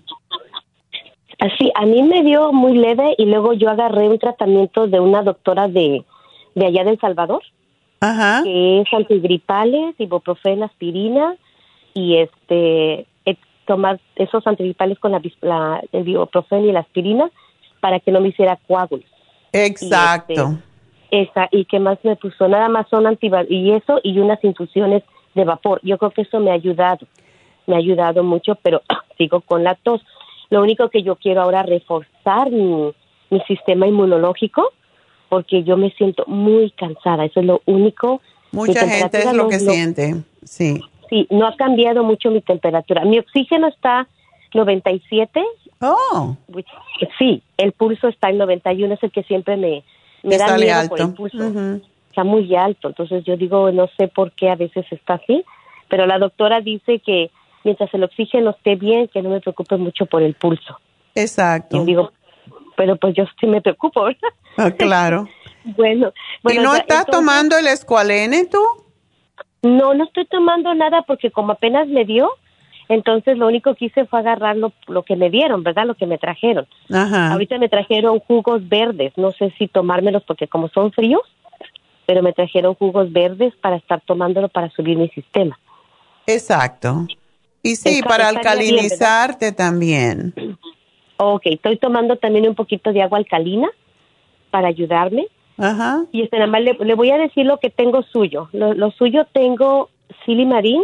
Así, a mí me dio muy leve y luego yo agarré un tratamiento de una doctora de allá de El Salvador, que es antigripales, ibuprofeno, aspirina, y tomar esos antigripales con el ibuprofeno y la aspirina para que no me hiciera coágulos.
Exacto.
¿Y qué más me puso? Nada más son y eso y unas infusiones de vapor. Yo creo que eso me ha ayudado mucho, pero sigo con la tos. Lo único que yo quiero ahora reforzar mi sistema inmunológico, porque yo me siento muy cansada. Eso es lo único.
Mucha gente es lo que siente, sí.
Sí, no ha cambiado mucho mi temperatura. Mi oxígeno está 97.
Oh.
Sí, el pulso está en 91, es el que siempre me da
sale
miedo
alto.
por el pulso. Está muy alto, entonces yo digo, no sé por qué a veces está así, pero la doctora dice que mientras el oxígeno esté bien, que no me preocupe mucho por el pulso.
Exacto.
Y digo, pero pues yo sí me preocupo, ¿verdad?
Claro.
Bueno.
¿Y no estás tomando el Esqualene tú?
No estoy tomando nada porque como apenas me dio, entonces lo único que hice fue agarrar lo que me dieron, ¿verdad? Lo que me trajeron.
Ajá.
Ahorita me trajeron jugos verdes, no sé si tomármelos porque como son fríos, pero me trajeron jugos verdes para estar tomándolo para subir mi sistema.
Exacto. Y sí, para alcalinizarte bien, también.
Ok, estoy tomando también un poquito de agua alcalina para ayudarme.
Ajá.
Y nada más le voy a decir lo que tengo suyo. Lo suyo tengo Silimarín,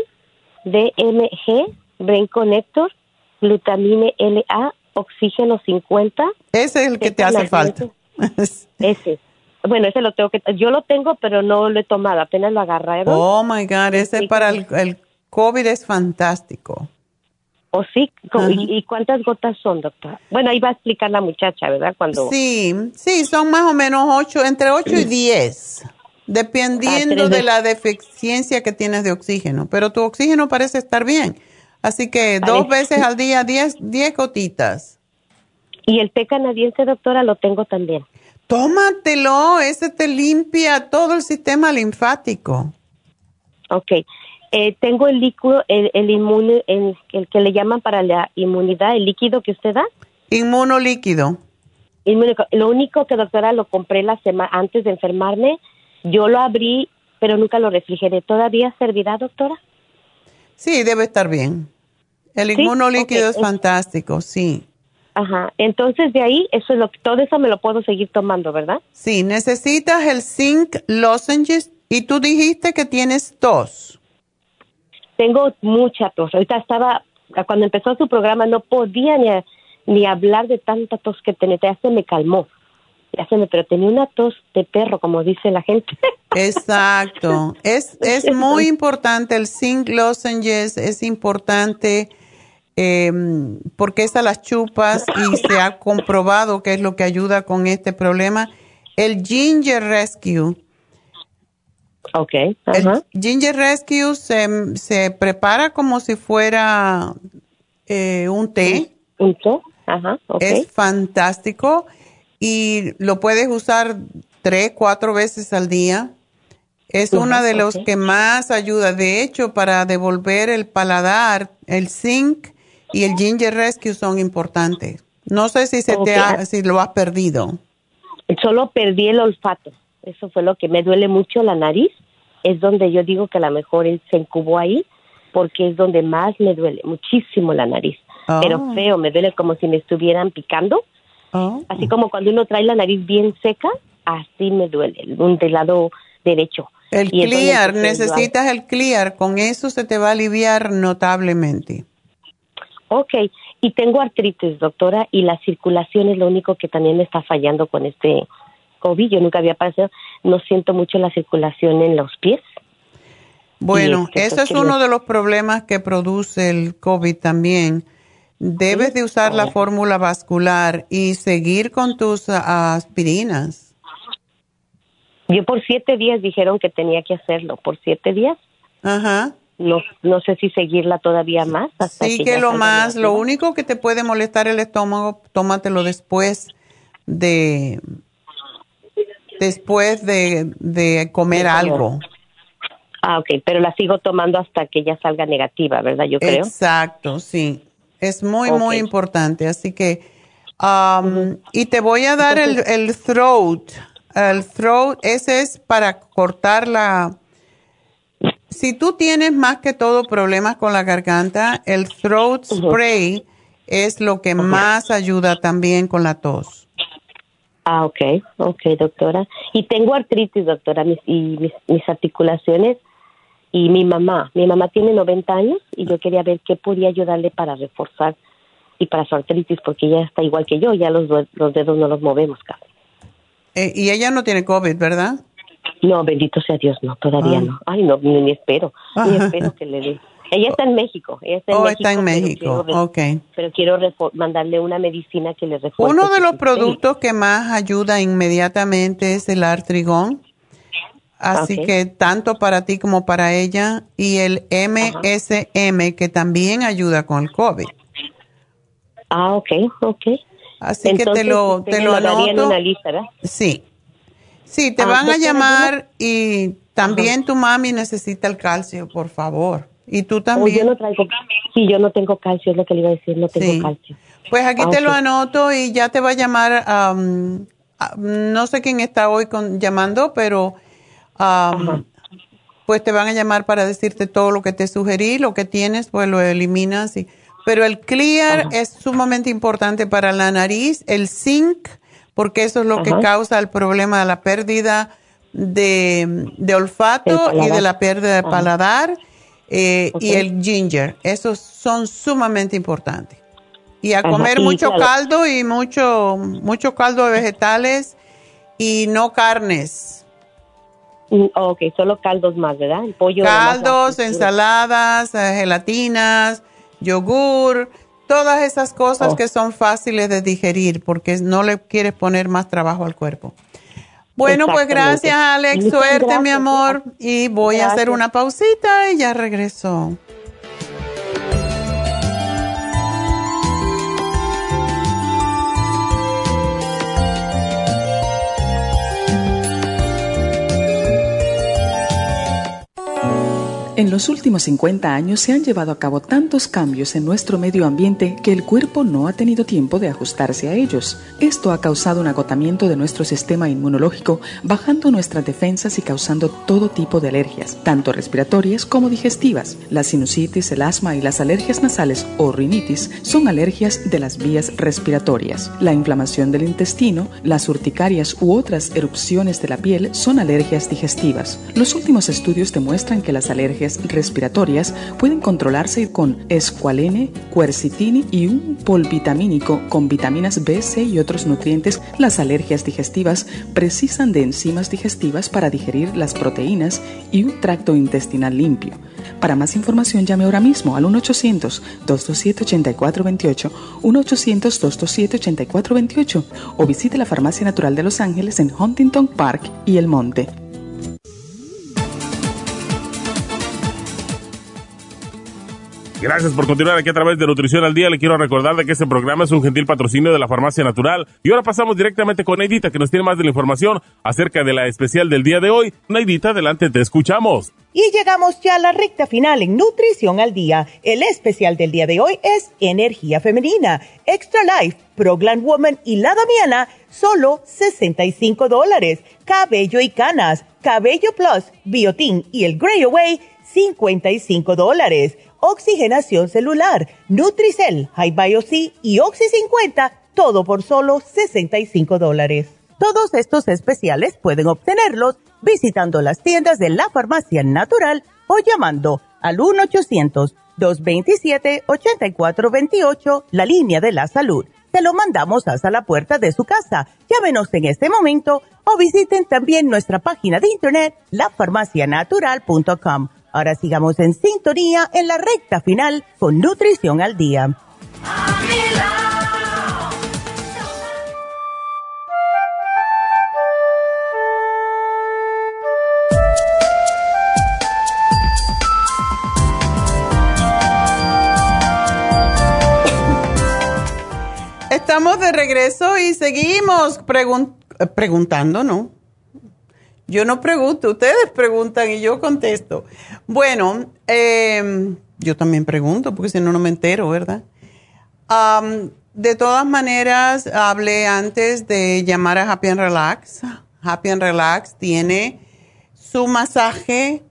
DMG, Brain Connector, glutamine LA, oxígeno 50.
Ese es el que te hace falta.
Ese. Bueno, ese lo tengo yo lo tengo, pero no lo he tomado, apenas lo agarraron.
Oh my God, ese para el COVID es fantástico.
¿O sí? ¿Y cuántas gotas son, doctora? Bueno, ahí va a explicar la muchacha, ¿verdad?
Sí, son más o menos entre 8 y 10, dependiendo de la deficiencia que tienes de oxígeno. Pero tu oxígeno parece estar bien, así que 2 veces al día, 10 gotitas.
Y el té canadiense, doctora, lo tengo también.
Tómatelo, ese te limpia todo el sistema linfático.
Ok. Tengo el líquido, el que le llaman para la inmunidad, el líquido que usted da.
Inmunolíquido.
Lo único que, doctora, lo compré la semana antes de enfermarme. Yo lo abrí, pero nunca lo refrigeré. ¿Todavía servirá, doctora?
Sí, debe estar bien. El inmunolíquido es fantástico, sí.
Ajá. Entonces, de ahí, todo eso me lo puedo seguir tomando, ¿verdad?
Sí, necesitas el zinc lozenges y tú dijiste que tienes tos.
Tengo mucha tos. Ahorita cuando empezó su programa, no podía ni hablar de tanta tos que tenía. Ya se me calmó. Pero tenía una tos de perro, como dice la gente.
Exacto. Es muy importante el zinc lozenges, es importante porque esas las chupas y se ha comprobado que es lo que ayuda con este problema. El Ginger Rescue.
Ok.
El Ginger Rescue se prepara como si fuera un té.
¿Un té? Ajá, ok.
Es fantástico y lo puedes usar 3-4 veces al día. Es uno de los que más ayuda. De hecho, para devolver el paladar, el zinc y el Ginger Rescue son importantes. No sé si si lo has perdido.
Solo perdí el olfato. Eso fue lo que me duele mucho la nariz. Es donde yo digo que a lo mejor él se incubó ahí, porque es donde más me duele, muchísimo la nariz. Pero feo, me duele como si me estuvieran picando. Así como cuando uno trae la nariz bien seca, así me duele, del lado derecho.
El Clear, necesitas el Clear, con eso se te va a aliviar notablemente.
Ok, y tengo artritis, doctora, y la circulación es lo único que también me está fallando con este COVID. Yo nunca había pasado, no siento mucho la circulación en los pies.
Bueno, eso es uno de los problemas que produce el COVID también. Debes de usar la fórmula vascular y seguir con tus aspirinas.
Yo por 7 días dijeron que tenía que hacerlo, por 7 días.
Ajá.
No sé si seguirla todavía más.
Síguelo más. Lo único que te puede molestar el estómago, tómatelo después de comer algo.
Ah, ok, pero la sigo tomando hasta que ya salga negativa, ¿verdad? Yo creo.
Exacto, sí. Es muy, muy importante. Así que, y te voy a dar el throat. El throat, ese es para cortar la... Si tú tienes más que todo problemas con la garganta, el throat spray es lo que más ayuda también con la tos.
Ah, ok, doctora. Y tengo artritis, doctora, mis articulaciones. Y mi mamá tiene 90 años y yo quería ver qué podía ayudarle para reforzar y para su artritis, porque ella está igual que yo, ya los dedos no los movemos casi.
Y ella no tiene COVID, ¿verdad?
No, bendito sea Dios, no, todavía no. Ay, no, ni espero, que le dé. Ella está en México.
Está en México,
Pero quiero mandarle una medicina que le refuerce.
Uno de los productos que más ayuda inmediatamente es el Artrigón. Así que tanto para ti como para ella. Y el MSM, que también ayuda con el COVID.
Ah, ok.
Así entonces, que te lo anoto. En una lista, ¿verdad? Sí, te van a llamar y también tu mami necesita el calcio, por favor. Y tú también.
Yo no tengo calcio, es lo que le iba a decir, no tengo calcio.
Pues aquí te lo anoto y ya te va a llamar, no sé quién está hoy llamando, pero pues te van a llamar para decirte todo lo que te sugerí, lo que tienes, pues lo eliminas. Pero el Clear es sumamente importante para la nariz, el zinc, porque eso es lo que causa el problema de la pérdida de olfato y de la pérdida de paladar, y el ginger. Esos son sumamente importantes. Y a comer mucho caldo y mucho caldo de vegetales y no carnes.
Ok, solo caldos más, ¿verdad? El pollo.
Caldos, ensaladas, gelatinas, yogur, todas esas cosas que son fáciles de digerir porque no le quieres poner más trabajo al cuerpo. Bueno, pues gracias, Alex. Suerte, mi amor. Y voy a hacer una pausita y ya regreso.
En los últimos 50 años se han llevado a cabo tantos cambios en nuestro medio ambiente que el cuerpo no ha tenido tiempo de ajustarse a ellos. Esto ha causado un agotamiento de nuestro sistema inmunológico, bajando nuestras defensas y causando todo tipo de alergias, tanto respiratorias como digestivas. La sinusitis, el asma y las alergias nasales o rinitis son alergias de las vías respiratorias. La inflamación del intestino, las urticarias u otras erupciones de la piel son alergias digestivas. Los últimos estudios demuestran que las alergias respiratorias pueden controlarse con escualene, quercitini y un polvitamínico con vitaminas B, C y otros nutrientes. Las alergias digestivas precisan de enzimas digestivas para digerir las proteínas y un tracto intestinal limpio. Para más información llame ahora mismo al 1-800-227-8428, 1-800-227-8428 o visite la Farmacia Natural de Los Ángeles en Huntington Park y El Monte.
Gracias por continuar aquí a través de Nutrición al Día. Le quiero recordar de que este programa es un gentil patrocinio de la Farmacia Natural. Y ahora pasamos directamente con Neidita, que nos tiene más de la información acerca de la especial del día de hoy. Neidita, adelante, te escuchamos.
Y llegamos ya a la recta final en Nutrición al Día. El especial del día de hoy es Energía Femenina, Extra Life, Proglan Woman y La Damiana, solo $65. Cabello y canas, Cabello Plus, Biotin y el Grey Away, $55. Oxigenación celular, Nutricel, High Bio C y Oxy 50, todo por solo $65. Todos estos especiales pueden obtenerlos visitando las tiendas de la Farmacia Natural o llamando al 1-800-227-8428, la línea de la salud. Se lo mandamos hasta la puerta de su casa. Llámenos en este momento o visiten también nuestra página de internet, lafarmacianatural.com. Ahora sigamos en sintonía en la recta final con Nutrición al Día.
Estamos de regreso y seguimos preguntando, ¿no? Yo no pregunto, ustedes preguntan y yo contesto. Bueno, yo también pregunto porque si no, no me entero, ¿verdad? De todas maneras, hablé antes de llamar a Happy and Relax. Happy and Relax tiene su masaje,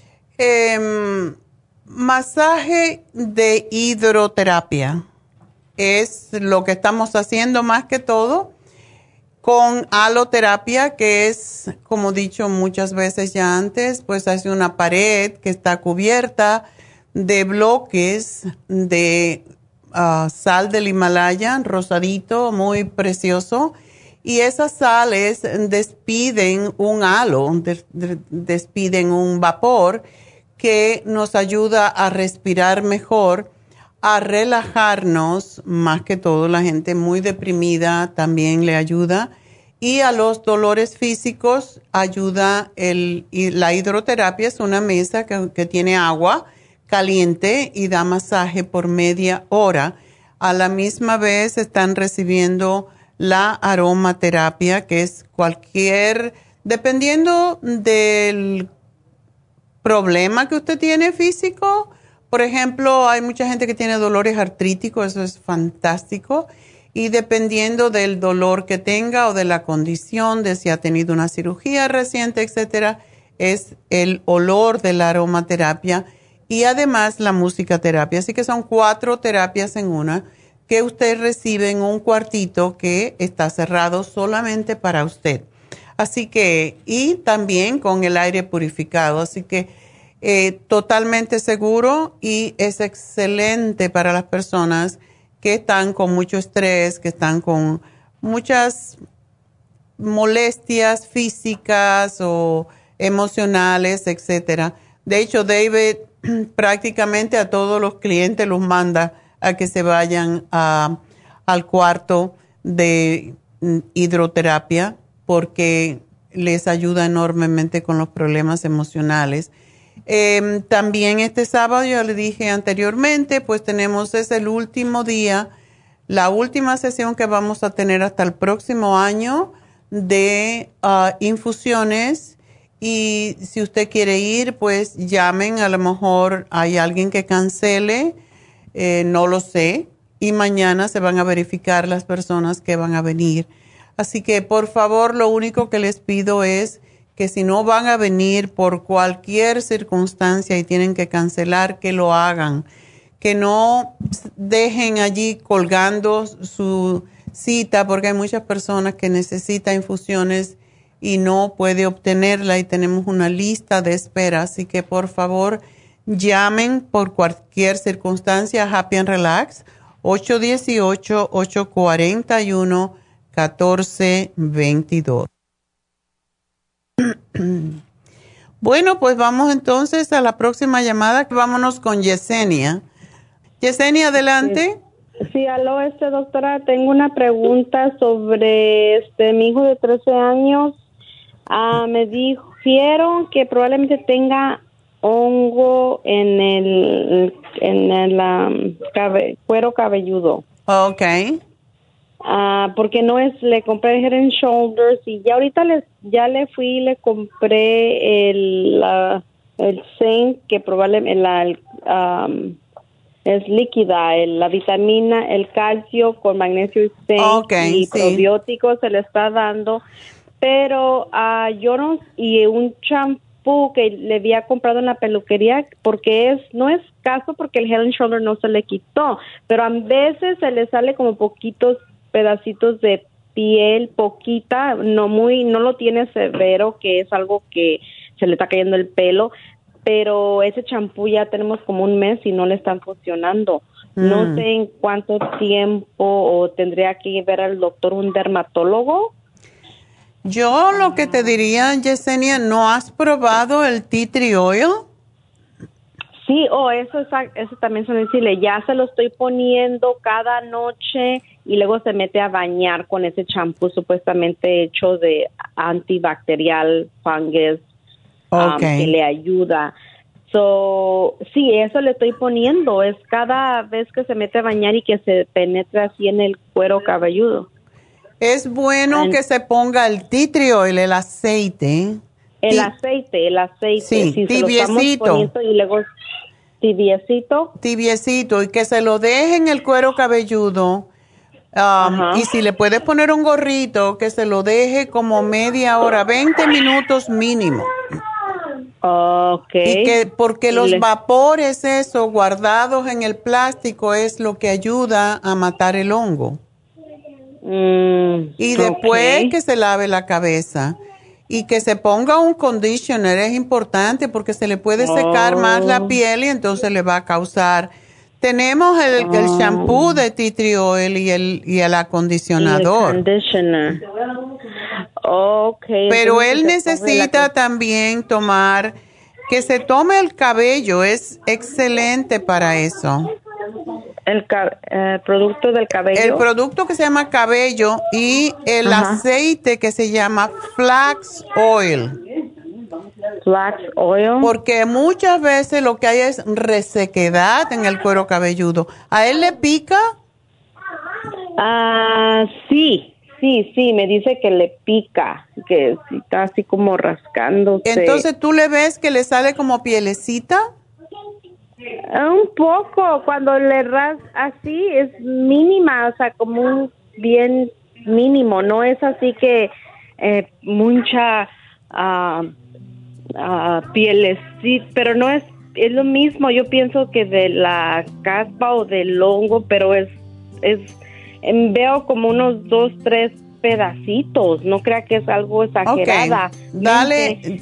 masaje de hidroterapia. Es lo que estamos haciendo más que todo con aloterapia, que es, como he dicho muchas veces ya antes, pues hace una pared que está cubierta de bloques de sal del Himalaya, rosadito, muy precioso, y esas sales despiden un halo, despiden un vapor que nos ayuda a respirar mejor, a relajarnos, más que todo la gente muy deprimida también le ayuda, y a los dolores físicos ayuda la hidroterapia. Es una mesa que tiene agua caliente y da masaje por media hora. A la misma vez están recibiendo la aromaterapia, que es dependiendo del problema que usted tiene físico. Por ejemplo, hay mucha gente que tiene dolores artríticos, eso es fantástico. Y dependiendo del dolor que tenga o de la condición, de si ha tenido una cirugía reciente, etcétera, es el olor de la aromaterapia y además la musicaterapia. Así que son 4 terapias en una que usted recibe en un cuartito que está cerrado solamente para usted. Así que, y también con el aire purificado. Así que totalmente seguro y es excelente para las personas que están con mucho estrés, que están con muchas molestias físicas o emocionales, etcétera. De hecho, David prácticamente a todos los clientes los manda a que se vayan al cuarto de hidroterapia porque les ayuda enormemente con los problemas emocionales. También este sábado, yo le dije anteriormente, pues es el último día, la última sesión que vamos a tener hasta el próximo año de infusiones, y si usted quiere ir, pues llamen, a lo mejor hay alguien que cancele, no lo sé, y mañana se van a verificar las personas que van a venir. Así que por favor, lo único que les pido es que si no van a venir por cualquier circunstancia y tienen que cancelar, que lo hagan. Que no dejen allí colgando su cita, porque hay muchas personas que necesitan infusiones y no puede obtenerla y tenemos una lista de espera. Así que por favor, llamen por cualquier circunstancia a Happy and Relax, 818-841-1422. Bueno, pues vamos entonces a la próxima llamada. Vámonos con Yesenia. Yesenia, adelante.
Sí, aló, doctora, tengo una pregunta sobre mi hijo de 13 años. Me dijeron que probablemente tenga hongo en el cuero cabelludo.
Okay.
Porque le compré el Head and Shoulders y ya ahorita ya le fui y le compré el zinc, que probablemente es líquida, la vitamina, el calcio con magnesio y zinc y probióticos se le está dando, pero y un champú que le había comprado en la peluquería, porque no es caso porque el Head and Shoulders no se le quitó, pero a veces se le sale como poquitos pedacitos de piel poquita, no lo tiene severo, que es algo que se le está cayendo el pelo, pero ese champú ya tenemos como un mes y no le están funcionando. No sé en cuánto tiempo o tendría que ver al doctor, un dermatólogo.
Yo lo que te diría, Yesenia, ¿no has probado el tea tree oil?
Sí, eso también son decirle, ya se lo estoy poniendo cada noche y luego se mete a bañar con ese champú supuestamente hecho de antibacterial, fungus, que le ayuda. Sí, eso le estoy poniendo, es cada vez que se mete a bañar y que se penetra así en el cuero cabelludo.
Es bueno que se ponga el tea tree oil, el aceite.
El aceite.
Sí, tibiecito.
Y luego tibiecito.
Tibiecito, y que se lo deje en el cuero cabelludo. Y si le puedes poner un gorrito, que se lo deje como media hora, 20 minutos mínimo.
Okay.
Porque los vapores, guardados en el plástico, es lo que ayuda a matar el hongo. Y después que se lave la cabeza y que se ponga un conditioner, es importante porque se le puede secar más la piel y entonces le va a causar. Tenemos el shampoo de tea tree oil y el acondicionador. Pero él necesita también que se tome el cabello, es excelente para eso.
El producto del cabello.
El producto que se llama cabello y el aceite que se llama flax oil.
Flax oil.
Porque muchas veces lo que hay es resequedad en el cuero cabelludo. ¿A él le pica?
Sí, me dice que le pica, que está así como rascándose.
Entonces, ¿tú le ves que le sale como pielecita?
Un poco, cuando le así es mínima, o sea, como un bien mínimo, no es así que mucha pielecita, pero no es lo mismo, yo pienso que de la caspa o del hongo, pero veo como unos 2, 3 pedacitos, no crea que es algo exagerada.
Dale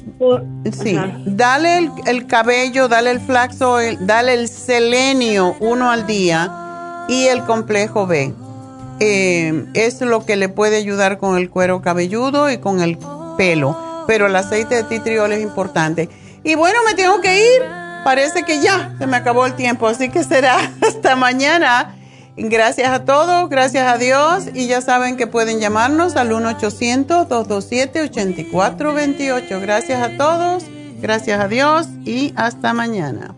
el cabello, dale el flax oil, dale el selenio 1 al día y el complejo B. Es lo que le puede ayudar con el cuero cabelludo y con el pelo, pero el aceite de tea tree oil es importante. Y bueno, me tengo que ir, parece que ya se me acabó el tiempo, así que será hasta mañana. Gracias a todos, gracias a Dios, y ya saben que pueden llamarnos al 1-800-227-8428. Gracias a todos, gracias a Dios y hasta mañana.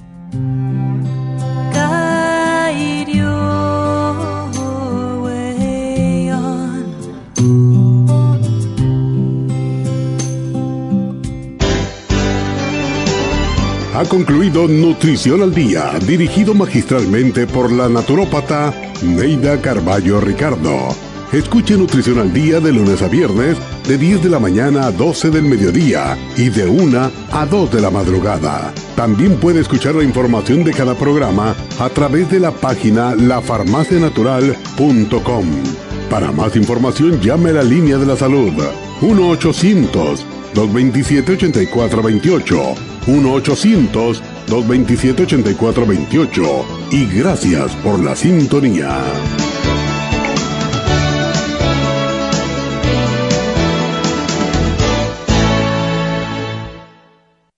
Ha concluido Nutrición al Día, dirigido magistralmente por la naturópata Neida Carballo Ricardo. Escuche Nutrición al Día de lunes a viernes, de 10 de la mañana a 12 del mediodía y de 1 a 2 de la madrugada. También puede escuchar la información de cada programa a través de la página lafarmacianatural.com. Para más información, llame a la línea de la salud, 1-800-227-8428. 1-800-227-8428. Y gracias por la sintonía.